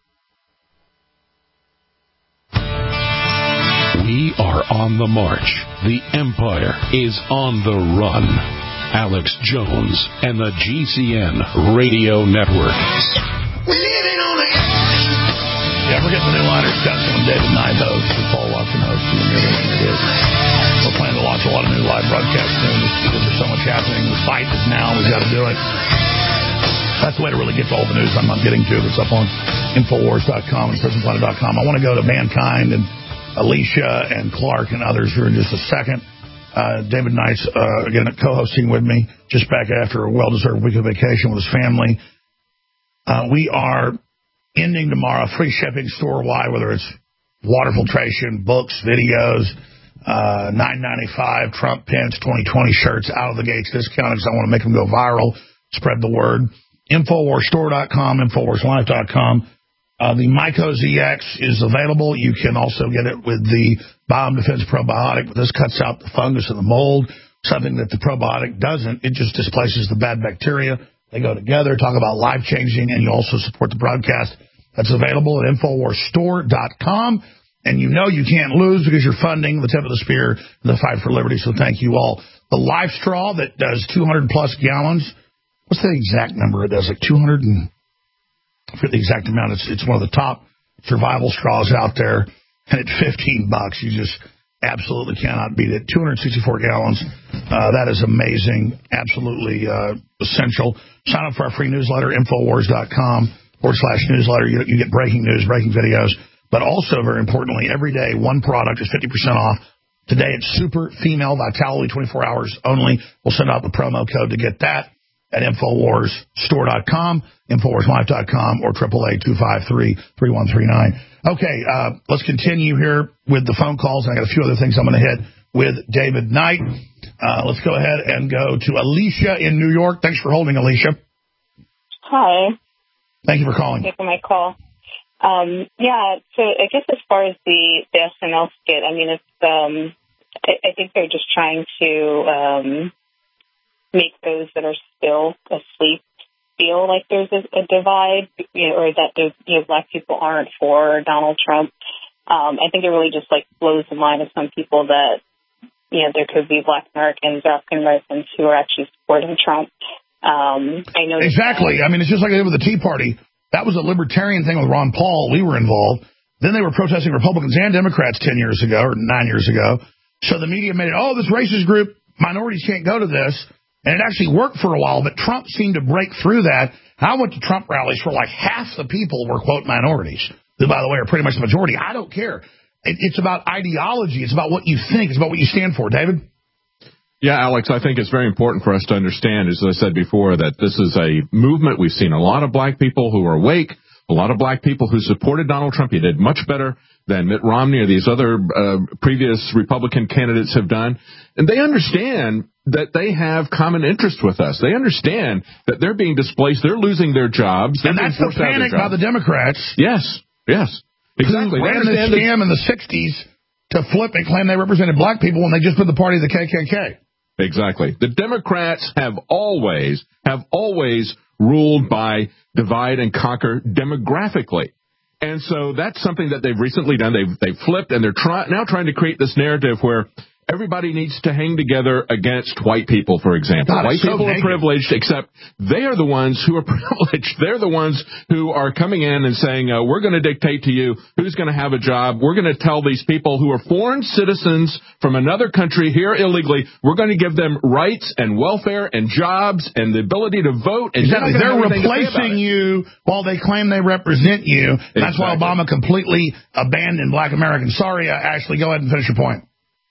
We are on the march. The empire is on the run. Alex Jones and the G C N Radio Network. Living on the Yeah, we're getting the new liners done when David Knight hosts, and Paul Watson hosts, and everything it is. We're planning to launch a lot of new live broadcasts soon because there's so much happening. The fight is now. We've got to do it. That's the way to really get to all the news I'm not getting to. It's up on Infowars dot com and Prison Planet dot com. I want to go to Mankind and Alicia and Clark and others here in just a second. Uh, David Knight's, uh, again, co-hosting with me, just back after a well-deserved week of vacation with his family. Uh, we are ending tomorrow free shipping store-wide, whether it's water filtration, books, videos, uh, nine ninety-five Trump pins, twenty twenty shirts out of the gates discounted because I want to make them go viral, spread the word. Infowars store dot com, Infowars live dot com. Uh, the Myco Z X is available. You can also get it with the Biome Defense Probiotic. This cuts out the fungus and the mold, something that the probiotic doesn't. It just displaces the bad bacteria. They go together, talk about life-changing, and you also support the broadcast that's available at Infowars Store dot com. And you know you can't lose because you're funding the tip of the spear in the fight for liberty, so thank you all. The Life Straw that does two hundred plus gallons, what's the exact number it does? Like two hundred and, I forget the exact amount. It's, it's one of the top survival straws out there, and at fifteen bucks, you just absolutely cannot beat it. two hundred sixty-four gallons. Uh, that is amazing. Absolutely uh, essential. Sign up for our free newsletter, Infowars dot com forward slash newsletter. You, you get breaking news, breaking videos. But also, very importantly, every day, one product is fifty percent off. Today, it's Super Female Vitality, twenty-four hours only. We'll send out the promo code to get that at Infowars Store dot com, Infowars Life dot com, or triple A two five three, three one three nine. Okay, uh, let's continue here with the phone calls. I got a few other things I'm going to hit with David Knight. Uh, let's go ahead and go to Alicia in New York. Thanks for holding, Alicia. Hi. Thank you for calling. Thank you for my call. Um, yeah, so I guess as far as the, the S N L skit, I mean, it's, um, I, I think they're just trying to um, make those that are still asleep feel like there's a, a divide, you know, or that the you know, black people aren't for Donald Trump. Um, I think it really just, like, blows the mind of some people that, you know, there could be black Americans, African Americans who are actually supporting Trump. Um, I know exactly. That, I mean, it's just like they did with the Tea Party. That was a libertarian thing with Ron Paul. We were involved. Then they were protesting Republicans and Democrats ten years ago or nine years ago. So the media made it, oh, this racist group, minorities can't go to this. And it actually worked for a while, but Trump seemed to break through that. I went to Trump rallies where like half the people were, quote, minorities, who, by the way, are pretty much the majority. I don't care. It, it's about ideology. It's about what you think. It's about what you stand for. David? Yeah, Alex, I think it's very important for us to understand, as I said before, that this is a movement. We've seen a lot of black people who are awake, a lot of black people who supported Donald Trump. He did much better than Mitt Romney or these other uh, previous Republican candidates have done. And they understand that they have common interest with us. They understand that they're being displaced. They're losing their jobs. They're and that's the panic by the Democrats. Yes, yes, exactly. Who ran this scam in the sixties to flip and claim they represented black people when they just put the party of the K K K. Exactly. The Democrats have always, have always ruled by divide and conquer demographically. And so that's something that they've recently done. They've, they've flipped, and they're try, now trying to create this narrative where everybody needs to hang together against white people, for example. God, white so people naked. are privileged, except they are the ones who are privileged. They're the ones who are coming in and saying, uh, we're going to dictate to you who's going to have a job. We're going to tell these people who are foreign citizens from another country here illegally, we're going to give them rights and welfare and jobs and the ability to vote. And exactly. They're replacing you while they claim they represent you. Exactly. That's why Obama completely abandoned black Americans. Sorry, uh, Ashley, go ahead and finish your point.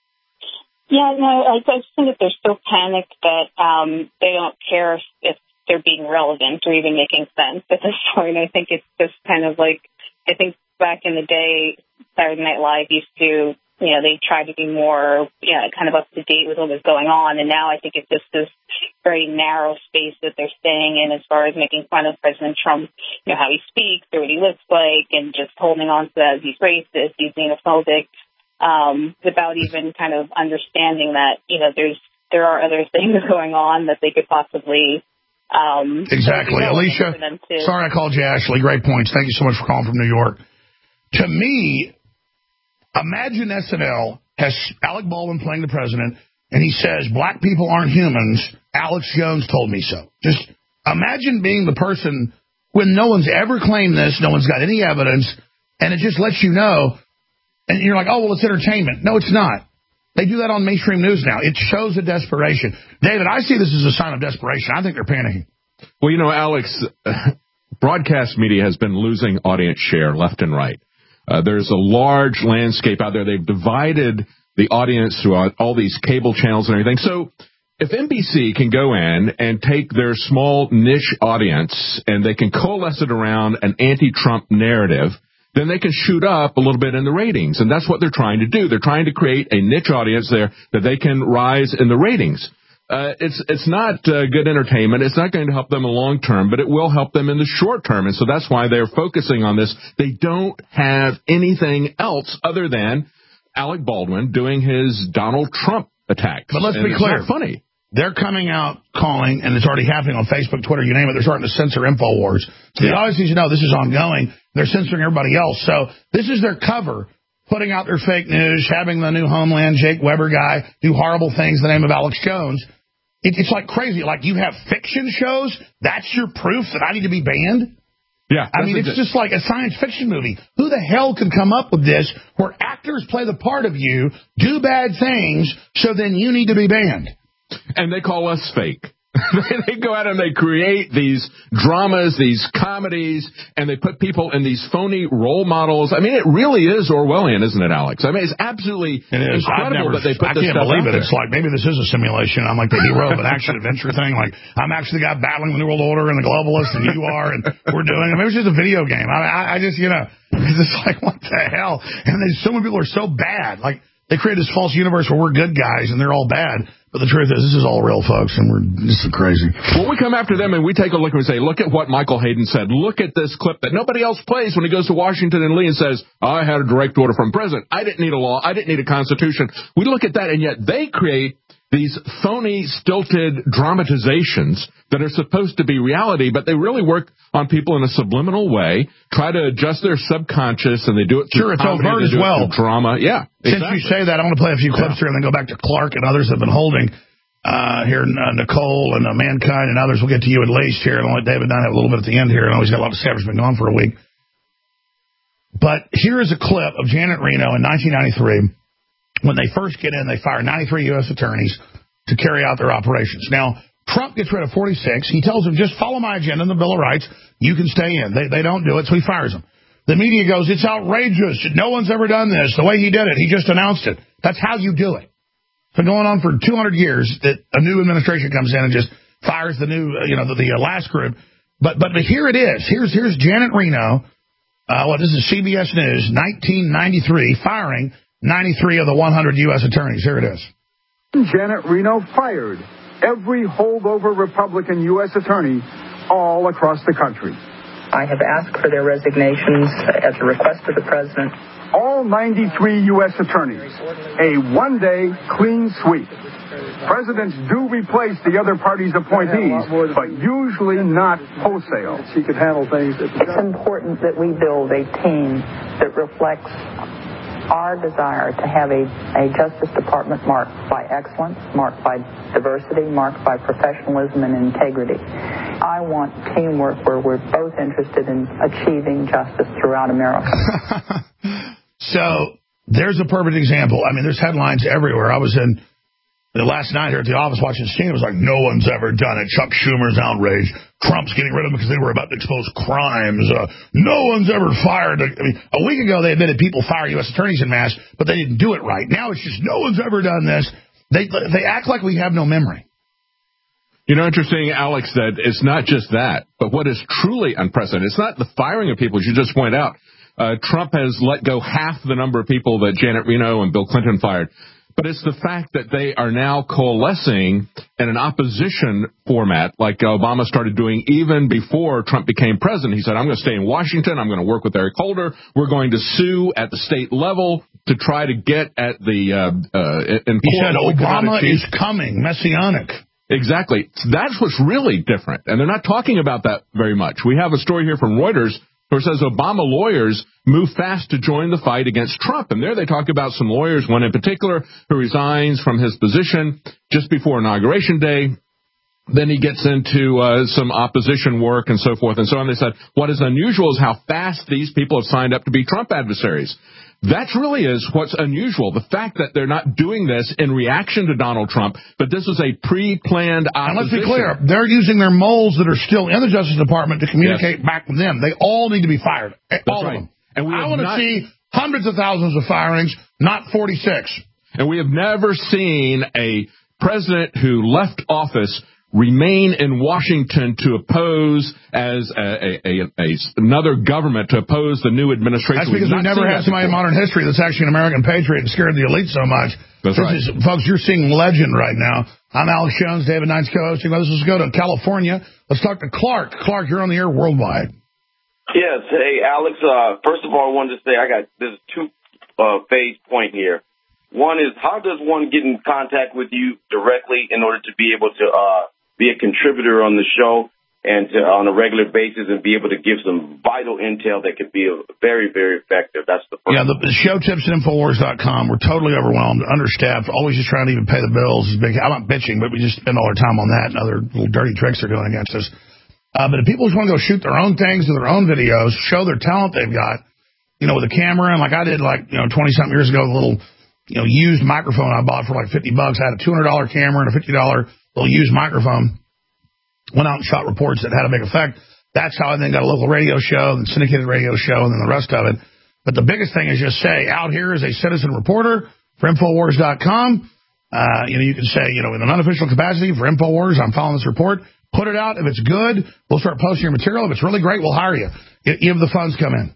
Yeah, no, I just think that they're so panicked that um, they don't care if, if they're being relevant or even making sense at this point. I think it's just kind of like, I think back in the day, Saturday Night Live used to, you know, they tried to be more, you know, kind of up to date with what was going on. And now I think it's just this very narrow space that they're staying in as far as making fun of President Trump, you know, how he speaks or what he looks like, and just holding on to that he's racist, he's xenophobic. Um, without even kind of understanding that, you know, there's there are other things going on that they could possibly um, exactly. Alicia, sorry I called you Ashley. Great points. Thank you so much for calling from New York. To me, imagine S N L has Alec Baldwin playing the president, and he says, black people aren't humans. Alex Jones told me so. Just imagine being the person when no one's ever claimed this, no one's got any evidence, and it just lets you know. And you're like, oh, well, it's entertainment. No, it's not. They do that on mainstream news now. It shows a desperation. David, I see this as a sign of desperation. I think they're panicking. Well, you know, Alex, broadcast media has been losing audience share left and right. Uh, there's a large landscape out there. They've divided the audience throughout all these cable channels and everything. So if N B C can go in and take their small niche audience and they can coalesce it around an anti-Trump narrative, then they can shoot up a little bit in the ratings. And that's what they're trying to do. They're trying to create a niche audience there that they can rise in the ratings. Uh, it's it's not uh, good entertainment. It's not going to help them in the long term, but it will help them in the short term. And so that's why they're focusing on this. They don't have anything else other than Alec Baldwin doing his Donald Trump attack. But let's and be it's clear. not funny. they're coming out calling, and it's already happening on Facebook, Twitter, you name it. They're starting to censor InfoWars. So yeah. They always need to know this is ongoing. They're censoring everybody else. So this is their cover, putting out their fake news, having the new Homeland Jake Weber guy do horrible things in the name of Alex Jones. It, it's like crazy. Like, you have fiction shows? That's your proof that I need to be banned? Yeah. I mean, it's just like a science fiction movie. Who the hell could come up with this where actors play the part of you, do bad things, so then you need to be banned? And they call us fake. They go out and they create these dramas, these comedies, and they put people in these phony role models. I mean, it really is Orwellian, isn't it, Alex? I mean, it's absolutely it is. incredible never, that they put I this stuff stuff out it. It's like, maybe this is a simulation. I'm like the hero of an action-adventure thing. Like, I'm actually the guy battling the New World Order and the globalists, and you are, and we're doing it. Maybe it's just a video game. I, I, I just, you know, it's just like, what the hell? And then so many people are so bad. Like, they create this false universe where we're good guys, and they're all bad. But the truth is, this is all real, folks, and we're this is crazy. Well, we come after them, and we take a look and we say, look at what Michael Hayden said. Look at this clip that nobody else plays when he goes to Washington and Lee and says, I had a direct order from the president. I didn't need a law. I didn't need a constitution. We look at that, and yet they create these phony, stilted dramatizations that are supposed to be reality, but they really work on people in a subliminal way, try to adjust their subconscious, and they do it through sure, it's comedy, overt as well. drama. Yeah, Since exactly. you say that, I want to play a few clips yeah. here and then go back to Clark and others have been holding uh, here, uh, Nicole and uh, Mankind and others. We'll get to you at least here, and I'll let David Dunn have a little bit at the end here. I know he's got a lot of staff. He's been gone for a week. But here is a clip of Janet Reno in nineteen ninety-three. When they first get in, they fire ninety-three U S attorneys to carry out their operations. Now, Trump gets rid of forty-six. He tells them, just follow my agenda in the Bill of Rights. You can stay in. They, they don't do it, so he fires them. The media goes, it's outrageous. No one's ever done this. The way he did it, he just announced it. That's how you do it. It's been going on for two hundred years that a new administration comes in and just fires the new, you know, the, the last group. But, but but here it is. Here's here's Janet Reno. Uh, well, this is C B S News, nineteen ninety-three, firing ninety-three of the one hundred U S attorneys. Here it is. Janet Reno fired every holdover Republican U S attorney all across the country. I have asked for their resignations at the request of the president. All ninety-three U S attorneys. A one-day clean sweep. Presidents do replace the other party's appointees, but usually not wholesale. She could handle things. It's important that we build a team that reflects our desire to have a, a Justice Department marked by excellence, marked by diversity, marked by professionalism and integrity. I want teamwork where we're both interested in achieving justice throughout America. So there's a perfect example. I mean, there's headlines everywhere. I was in the last night here at the office watching the scene. It was like, no one's ever done it. Chuck Schumer's outraged. Trump's getting rid of them because they were about to expose crimes. Uh, no one's ever fired. A, I mean, a week ago they admitted people fire U S attorneys en masse, but they didn't do it right. Now it's just no one's ever done this. They they act like we have no memory. You know, interesting, Alex, that it's not just that, but what is truly unprecedented, it's not the firing of people, as you just point out. Uh, Trump has let go half the number of people that Janet Reno and Bill Clinton fired. But it's the fact that they are now coalescing in an opposition format like Obama started doing even before Trump became president. He said, I'm going to stay in Washington. I'm going to work with Eric Holder. We're going to sue at the state level to try to get at the uh, uh, in He said Obama is coming, messianic. Exactly. That's what's really different. And they're not talking about that very much. We have a story here from Reuters where it says Obama lawyers move fast to join the fight against Trump. And there they talk about some lawyers, one in particular, who resigns from his position just before Inauguration Day. Then he gets into uh, some opposition work and so forth and so on. They said what is unusual is how fast these people have signed up to be Trump adversaries. That really is what's unusual, the fact that they're not doing this in reaction to Donald Trump, but this is a pre-planned opposition. And let's be clear, they're using their moles that are still in the Justice Department to communicate yes. back with them. They all need to be fired, That's all right. of them. And we I want to not... see hundreds of thousands of firings, not forty-six. And we have never seen a president who left office remain in Washington to oppose as a, a, a, a another government to oppose the new administration. That's because we've, we've never had somebody in modern history that's actually an American patriot and scared the elite so much. That's this right. Is, folks, you're seeing legend right now. I'm Alex Jones, David Knight's co-hosting. Let's just go to California. Let's talk to Clark. Clark, you're on the air worldwide. Yes. Hey, Alex, uh, first of all, I wanted to say I got this two uh, phase point here. One is, how does one get in contact with you directly in order to be able to uh, be a contributor on the show and to, on a regular basis and be able to give some vital intel that could be very, very effective? That's the first. Yeah, the, the show tips at Infowars dot com. We're totally overwhelmed, understaffed, always just trying to even pay the bills. Big, I'm not bitching, but we just spend all our time on that and other little dirty tricks they're doing against us. Uh, but if people just want to go shoot their own things or their own videos, show their talent they've got, you know, with a camera, and like I did like, you know, twenty-something years ago, the little, you know, used microphone I bought for like fifty bucks. I had a two hundred dollars camera and a fifty dollars little used microphone. Went out and shot reports that had a big effect. That's how I then got a local radio show, then syndicated radio show, and then the rest of it. But the biggest thing is just say, out here is a citizen reporter for Infowars dot com. Uh, you know, you can say, you know, in an unofficial capacity for Infowars, I'm following this report. Put it out. If it's good, we'll start posting your material. If it's really great, we'll hire you. If the funds come in.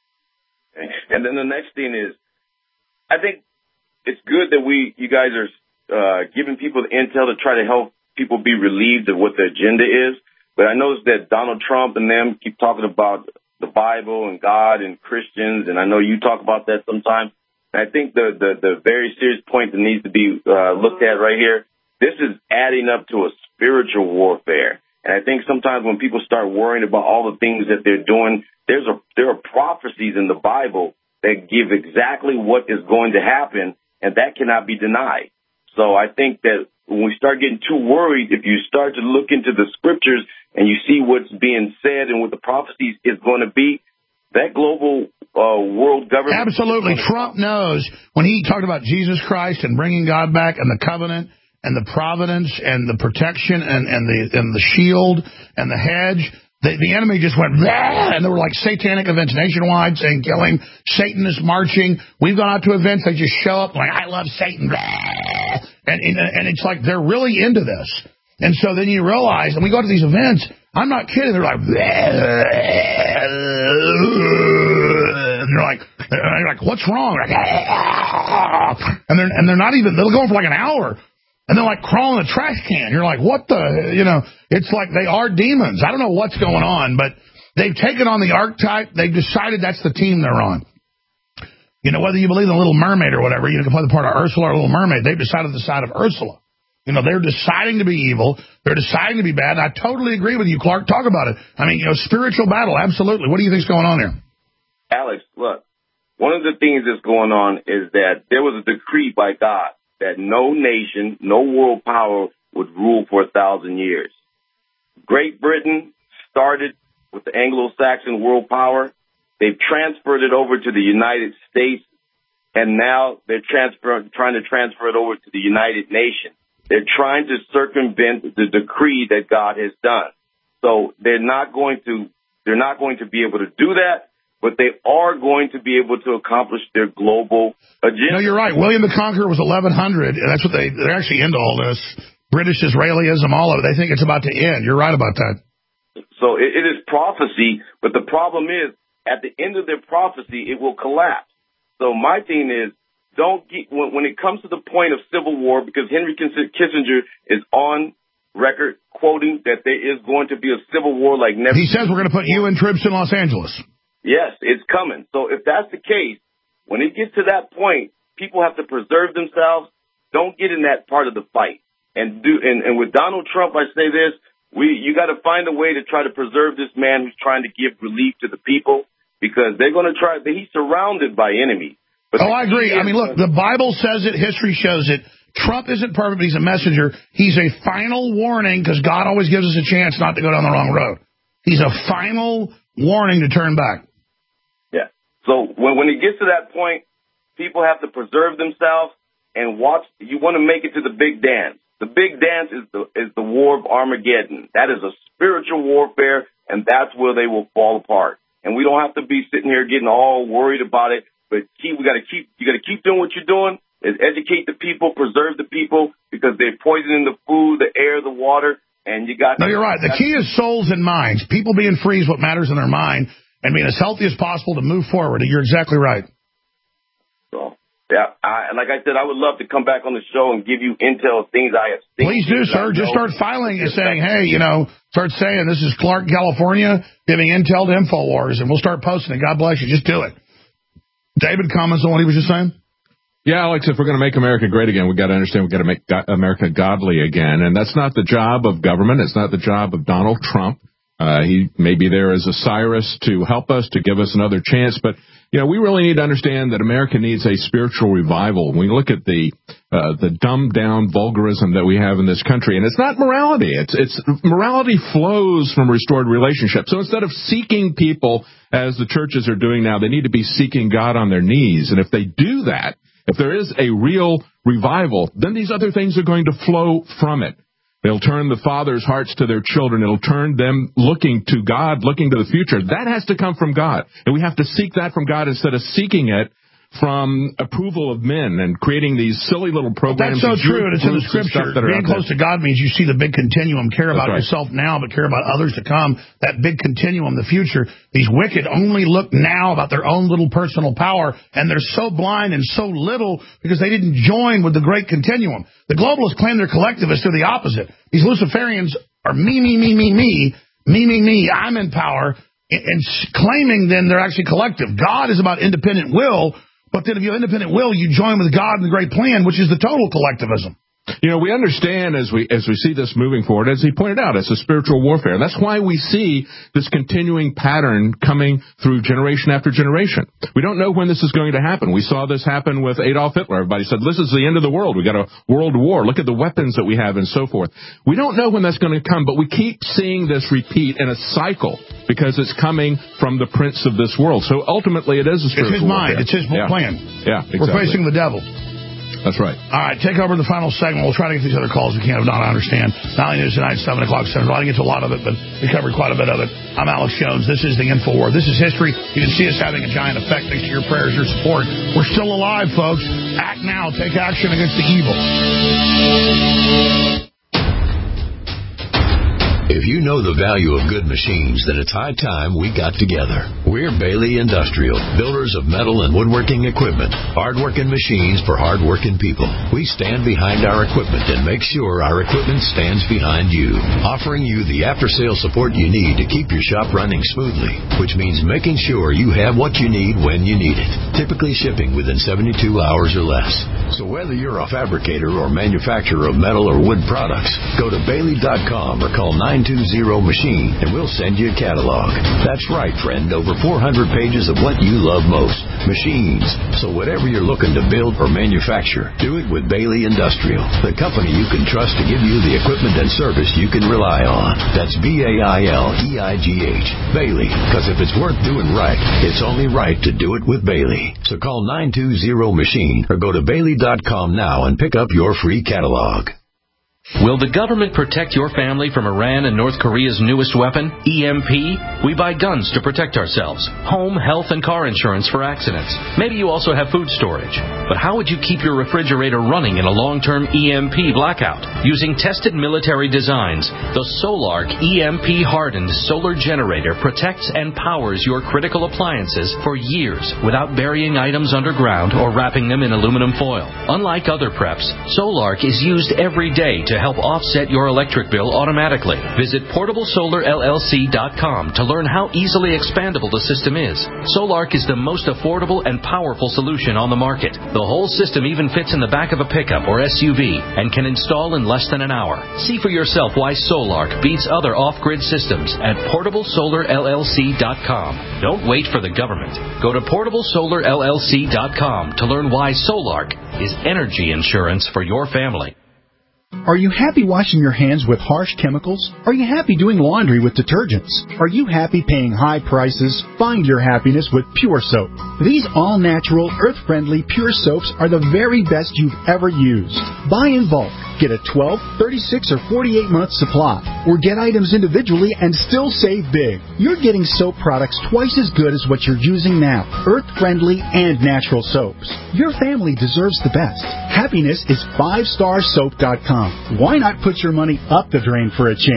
And then the next thing is, I think it's good that we, you guys are uh, giving people the intel to try to help people be relieved of what the agenda is. But I noticed that Donald Trump and them keep talking about the Bible and God and Christians, and I know you talk about that sometimes. And I think the, the, the very serious point that needs to be uh, looked at right here, this is adding up to a spiritual warfare. And I think sometimes when people start worrying about all the things that they're doing, there's a there are prophecies in the Bible that give exactly what is going to happen, and that cannot be denied. So I think that when we start getting too worried, if you start to look into the scriptures and you see what's being said and what the prophecies is going to be, that global uh, world government... Absolutely. Trump knows when he talked about Jesus Christ and bringing God back and the covenant and the providence and the protection and, and, the, and the shield and the hedge... The, the enemy just went, bleh, and there were like satanic events nationwide saying killing, Satan is marching. We've gone out to events, they just show up like, I love Satan. Bleh. And, and and it's like they're really into this. And so then you realize, and we go to these events, I'm not kidding, they're like, bleh, and they're like, they're like, what's wrong? Like, and they're and they're not even, they're going for like an hour. And they're like crawling a trash can. You're like, what the, you know, it's like they are demons. I don't know what's going on, but they've taken on the archetype. They've decided that's the team they're on. You know, whether you believe in the Little Mermaid or whatever, you can play the part of Ursula or Little Mermaid. They've decided the side of Ursula. You know, they're deciding to be evil. They're deciding to be bad. And I totally agree with you, Clark. Talk about it. I mean, you know, spiritual battle. Absolutely. What do you think's going on here? Alex, look, one of the things that's going on is that there was a decree by God that no nation, no world power would rule for a thousand years. Great Britain started with the Anglo-Saxon world power. They've transferred it over to the United States, and now they're transfer, trying to transfer it over to the United Nations. They're trying to circumvent the decree that God has done. So they're not going to, they're not going to be able to do that, but they are going to be able to accomplish their global agenda. No, you're right. William the Conqueror was eleven hundred, and that's what they, they're actually into all this. British Israelism, all of it. They think it's about to end. You're right about that. So it, it is prophecy, but the problem is, at the end of their prophecy, it will collapse. So my thing is, don't get, when, when it comes to the point of civil war, because Henry Kissinger is on record quoting that there is going to be a civil war like never. He says we're going to put U N troops in Los Angeles. Yes, it's coming. So if that's the case, when it gets to that point, people have to preserve themselves. Don't get in that part of the fight. And do and, and with Donald Trump, I say this, we you got to find a way to try to preserve this man who's trying to give relief to the people, because they're going to try, he's surrounded by enemies. But oh, I agree. I mean, look, the Bible says it. History shows it. Trump isn't perfect, but he's a messenger. He's a final warning, because God always gives us a chance not to go down the wrong road. He's a final warning to turn back. Yeah. So when, when it gets to that point, people have to preserve themselves and watch. You want to make it to the big dance. The big dance is the is the war of Armageddon. That is a spiritual warfare, and that's where they will fall apart. And we don't have to be sitting here getting all worried about it. But keep, we got to keep you got to keep doing what you're doing. Is educate the people, preserve the people, because they're poisoning the food, the air, the water, and you got. No, you're right. The key is souls and minds. People being free is what matters in their mind, and being as healthy as possible to move forward. You're exactly right. So. Yeah, I, like I said, I would love to come back on the show and give you intel of things I have seen. Please do, sir. Just start filing and saying, hey, you know, start saying this is Clark, California, giving intel to InfoWars, and we'll start posting it. God bless you. Just do it. David, comments on what he was just saying? Yeah, Alex, if we're going to make America great again, we've got to understand we've got to make go- America godly again. And that's not the job of government. It's not the job of Donald Trump. Uh, he may be there as a Cyrus to help us, to give us another chance. But, you know, we really need to understand that America needs a spiritual revival. When we look at the uh, the dumbed-down vulgarism that we have in this country, and it's not morality. It's it's morality flows from restored relationships. So instead of seeking people, as the churches are doing now, they need to be seeking God on their knees. And if they do that, if there is a real revival, then these other things are going to flow from it. It'll turn the fathers' hearts to their children. It'll turn them looking to God, looking to the future. That has to come from God. And we have to seek that from God instead of seeking it from approval of men and creating these silly little programs. But that's so true, and it's in the Scripture. Being close to God means you see the big continuum, care about right. yourself now, but care about others to come. That big continuum, the future. These wicked only look now about their own little personal power, and they're so blind and so little because they didn't join with the great continuum. The globalists claim they're collectivists. They're the opposite. These Luciferians are me, me, me, me, me, me, me, me, I'm in power, and claiming then they're actually collective. God is about independent will. But then if you have independent will, you join with God in the great plan, which is the total collectivism. You know, we understand as we as we see this moving forward, as he pointed out, it's a spiritual warfare. That's why we see this continuing pattern coming through generation after generation. We don't know when this is going to happen. We saw this happen with Adolf Hitler. Everybody said, this is the end of the world. We got a world war. Look at the weapons that we have and so forth. We don't know when that's going to come, but we keep seeing this repeat in a cycle because it's coming from the prince of this world. So ultimately, it is a spiritual It's his mind. warfare. It's his yeah. plan. Yeah, exactly. We're facing the devil. That's right. All right, take over the final segment. We'll try to get these other calls we can, if not, I understand. Nightly News tonight, seven o'clock Central. I didn't get to a lot of it, but we covered quite a bit of it. I'm Alex Jones. This is the InfoWar. This is history. You can see us having a giant effect thanks to your prayers, your support. We're still alive, folks. Act now. Take action against the evil. If you know the value of good machines, then it's high time we got together. We're Bailey Industrial, builders of metal and woodworking equipment. Hard-working machines for hard-working people. We stand behind our equipment and make sure our equipment stands behind you, offering you the after-sales support you need to keep your shop running smoothly, which means making sure you have what you need when you need it, typically shipping within seventy-two hours or less. So whether you're a fabricator or manufacturer of metal or wood products, go to Bailey dot com or call nine two zero machine and we'll send you a catalog. That's right, friend. Over four hundred pages of what you love most, machines. So whatever you're looking to build or manufacture, do it with Bailey Industrial, the company you can trust to give you the equipment and service you can rely on. That's B A I L E I G H. Bailey, because if it's worth doing right, it's only right to do it with Bailey. So call nine two zero machine or go to Bailey dot com now and pick up your free catalog. Will the government protect your family from Iran and North Korea's newest weapon, E M P? We buy guns to protect ourselves, home, health, and car insurance for accidents. Maybe you also have food storage. But how would you keep your refrigerator running in a long-term E M P blackout? Using tested military designs, the Solark E M P-hardened solar generator protects and powers your critical appliances for years without burying items underground or wrapping them in aluminum foil. Unlike other preps, Solark is used every day to help offset your electric bill automatically. Visit portable solar L L C dot com to learn how easily expandable the system is. Solark is the most affordable and powerful solution on the market. The whole system even fits in the back of a pickup or S U V and can install in less than an hour. See for yourself why Solark beats other off-grid systems at portable solar L L C dot com. Don't wait for the government. Go to portable solar L L C dot com to learn why Solark is energy insurance for your family. Are you happy washing your hands with harsh chemicals? Are you happy doing laundry with detergents? Are you happy paying high prices? Find your happiness with Pure Soap. These all-natural, earth-friendly Pure Soaps are the very best you've ever used. Buy in bulk. Get a twelve, thirty-six, or forty-eight month supply. Or get items individually and still save big. You're getting soap products twice as good as what you're using now. Earth-friendly and natural soaps. Your family deserves the best. Happiness is five star soap dot com. Why not put your money up the drain for a change?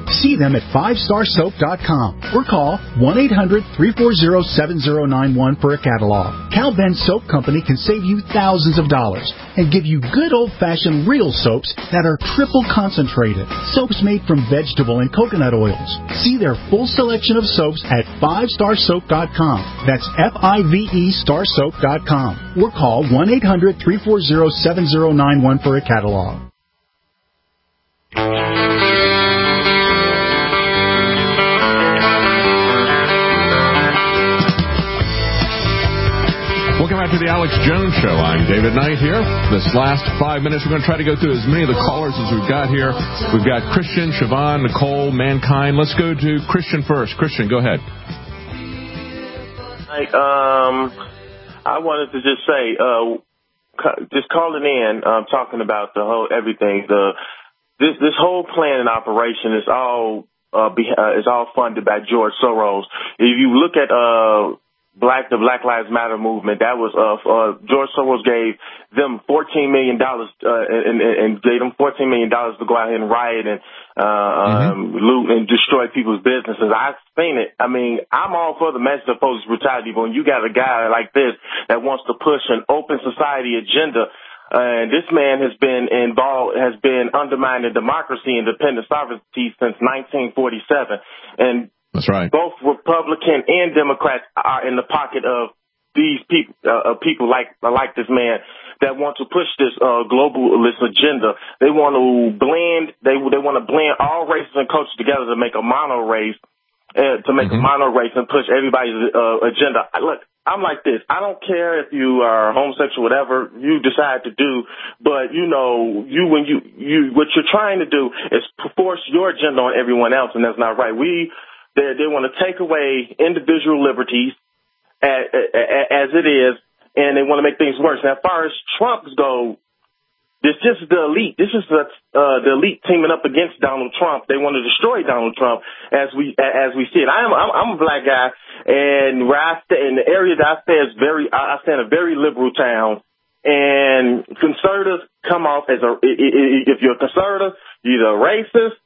See them at five star soap dot com or call one eight hundred, three four zero, seven zero nine one for a catalog. Cal Ben Soap Company can save you thousands of dollars and give you good old-fashioned real soaps that are triple concentrated. Soaps made from vegetable and coconut oils. See their full selection of soaps at five star soap dot com. That's F I V E star soap dot com. Or call one eight hundred, three four zero, seven zero nine one for a catalog. Welcome back to the Alex Jones Show. I'm David Knight here. This last five minutes, we're going to try to go through as many of the callers as we've got here. We've got Christian, Siobhan, Nicole, Mankind. Let's go to Christian first. Christian, go ahead. Hi, um, I wanted to just say, uh, just calling in, um, talking about the whole everything. The this this whole plan and operation is all uh, be, uh, is all funded by George Soros. If you look at uh. Black, the Black Lives Matter movement, that was, uh, uh, George Soros gave them fourteen million dollars, uh, and, and gave them fourteen million dollars to go out here and riot and, uh, mm-hmm. um, loot and destroy people's businesses. I've seen it. I mean, I'm all for the message of police brutality, but when you got a guy like this that wants to push an open society agenda, uh, and this man has been involved, has been undermining democracy and independent sovereignty since nineteen forty-seven. And That's right. both Republican and Democrats are in the pocket of these people, uh, people like like this man that want to push this uh, globalist agenda. They want to blend. They they want to blend all races and cultures together to make a mono race, uh, to make mm-hmm. a mono race and push everybody's uh, agenda. Look, I'm like this. I don't care if you are homosexual, whatever you decide to do, but you know, you when you you what you're trying to do is force your agenda on everyone else, and that's not right. We They, they want to take away individual liberties as, as it is, and they want to make things worse. Now, as far as Trump's go, this is the elite. This is the, uh, the elite teaming up against Donald Trump. They want to destroy Donald Trump as we as we see it. I'm I'm, I'm a black guy, and where I stay, in the area that I stay is very I stay in a very liberal town, and conservatives come off as a if you're a conservative, you're either a racist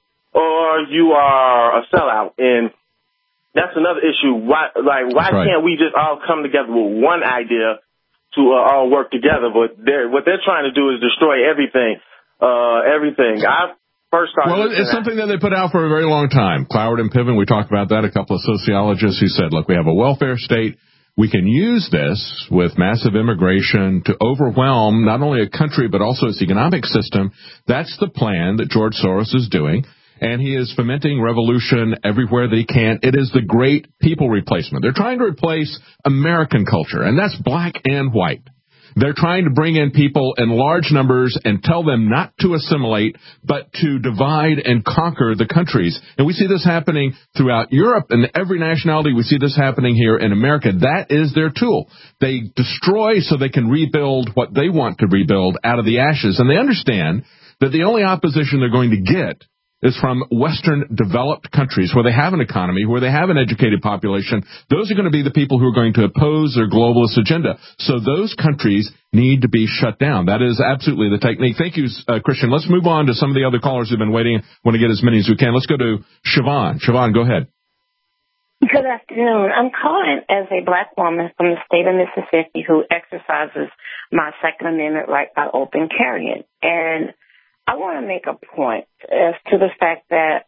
or you are a sellout. And that's another issue. Why, like, why right. can't we just all come together with one idea to uh, all work together? But they're, what they're trying to do is destroy everything. Uh, everything. I first started. Well, it's something that they put out for a very long time. Cloward and Piven, we talked about that. A couple of sociologists who said, look, we have a welfare state. We can use this with massive immigration to overwhelm not only a country but also its economic system. That's the plan that George Soros is doing. And he is fomenting revolution everywhere that he can. It is the great people replacement. They're trying to replace American culture, and that's black and white. They're trying to bring in people in large numbers and tell them not to assimilate, but to divide and conquer the countries. And we see this happening throughout Europe and every nationality. We see this happening here in America. That is their tool. They destroy so they can rebuild what they want to rebuild out of the ashes. And they understand that the only opposition they're going to get is from Western developed countries where they have an economy, where they have an educated population. Those are going to be the people who are going to oppose their globalist agenda. So those countries need to be shut down. That is absolutely the technique. Thank you, uh, Christian. Let's move on to some of the other callers who've been waiting. Want to get as many as we can. Let's go to Siobhan. Siobhan, go ahead. Good afternoon. I'm calling as a black woman from the state of Mississippi who exercises my Second Amendment right by open carrying. And I want to make a point as to the fact that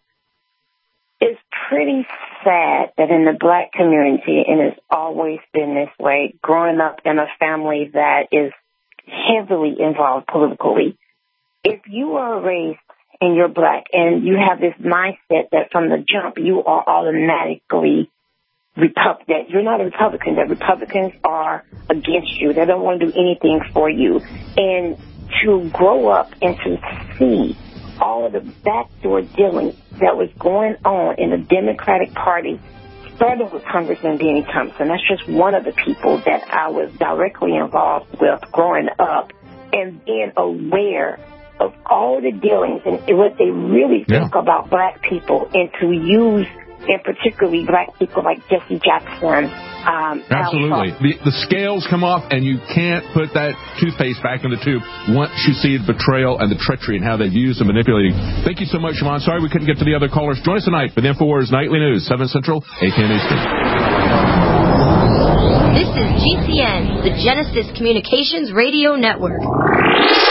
it's pretty sad that in the black community, and it's always been this way, growing up in a family that is heavily involved politically, if you are raised and you're black and you have this mindset that from the jump you are automatically Repub- that you're not a Republican, that Republicans are against you, they don't want to do anything for you, and to grow up and to see all of the backdoor dealing that was going on in the Democratic Party, starting with Congressman Benny Thompson. That's just one of the people that I was directly involved with growing up, and being aware of all the dealings and what they really think yeah. about black people, and to use, and particularly black people like Jesse Jackson Um, Absolutely. The, the scales come off, and you can't put that toothpaste back in the tube once you see the betrayal and the treachery and how they've used and manipulated. Thank you so much, Siobhan. Sorry we couldn't get to the other callers. Join us tonight for the InfoWars Nightly News, seven Central, eight p.m. Eastern. This is G C N, the Genesis Communications Radio Network.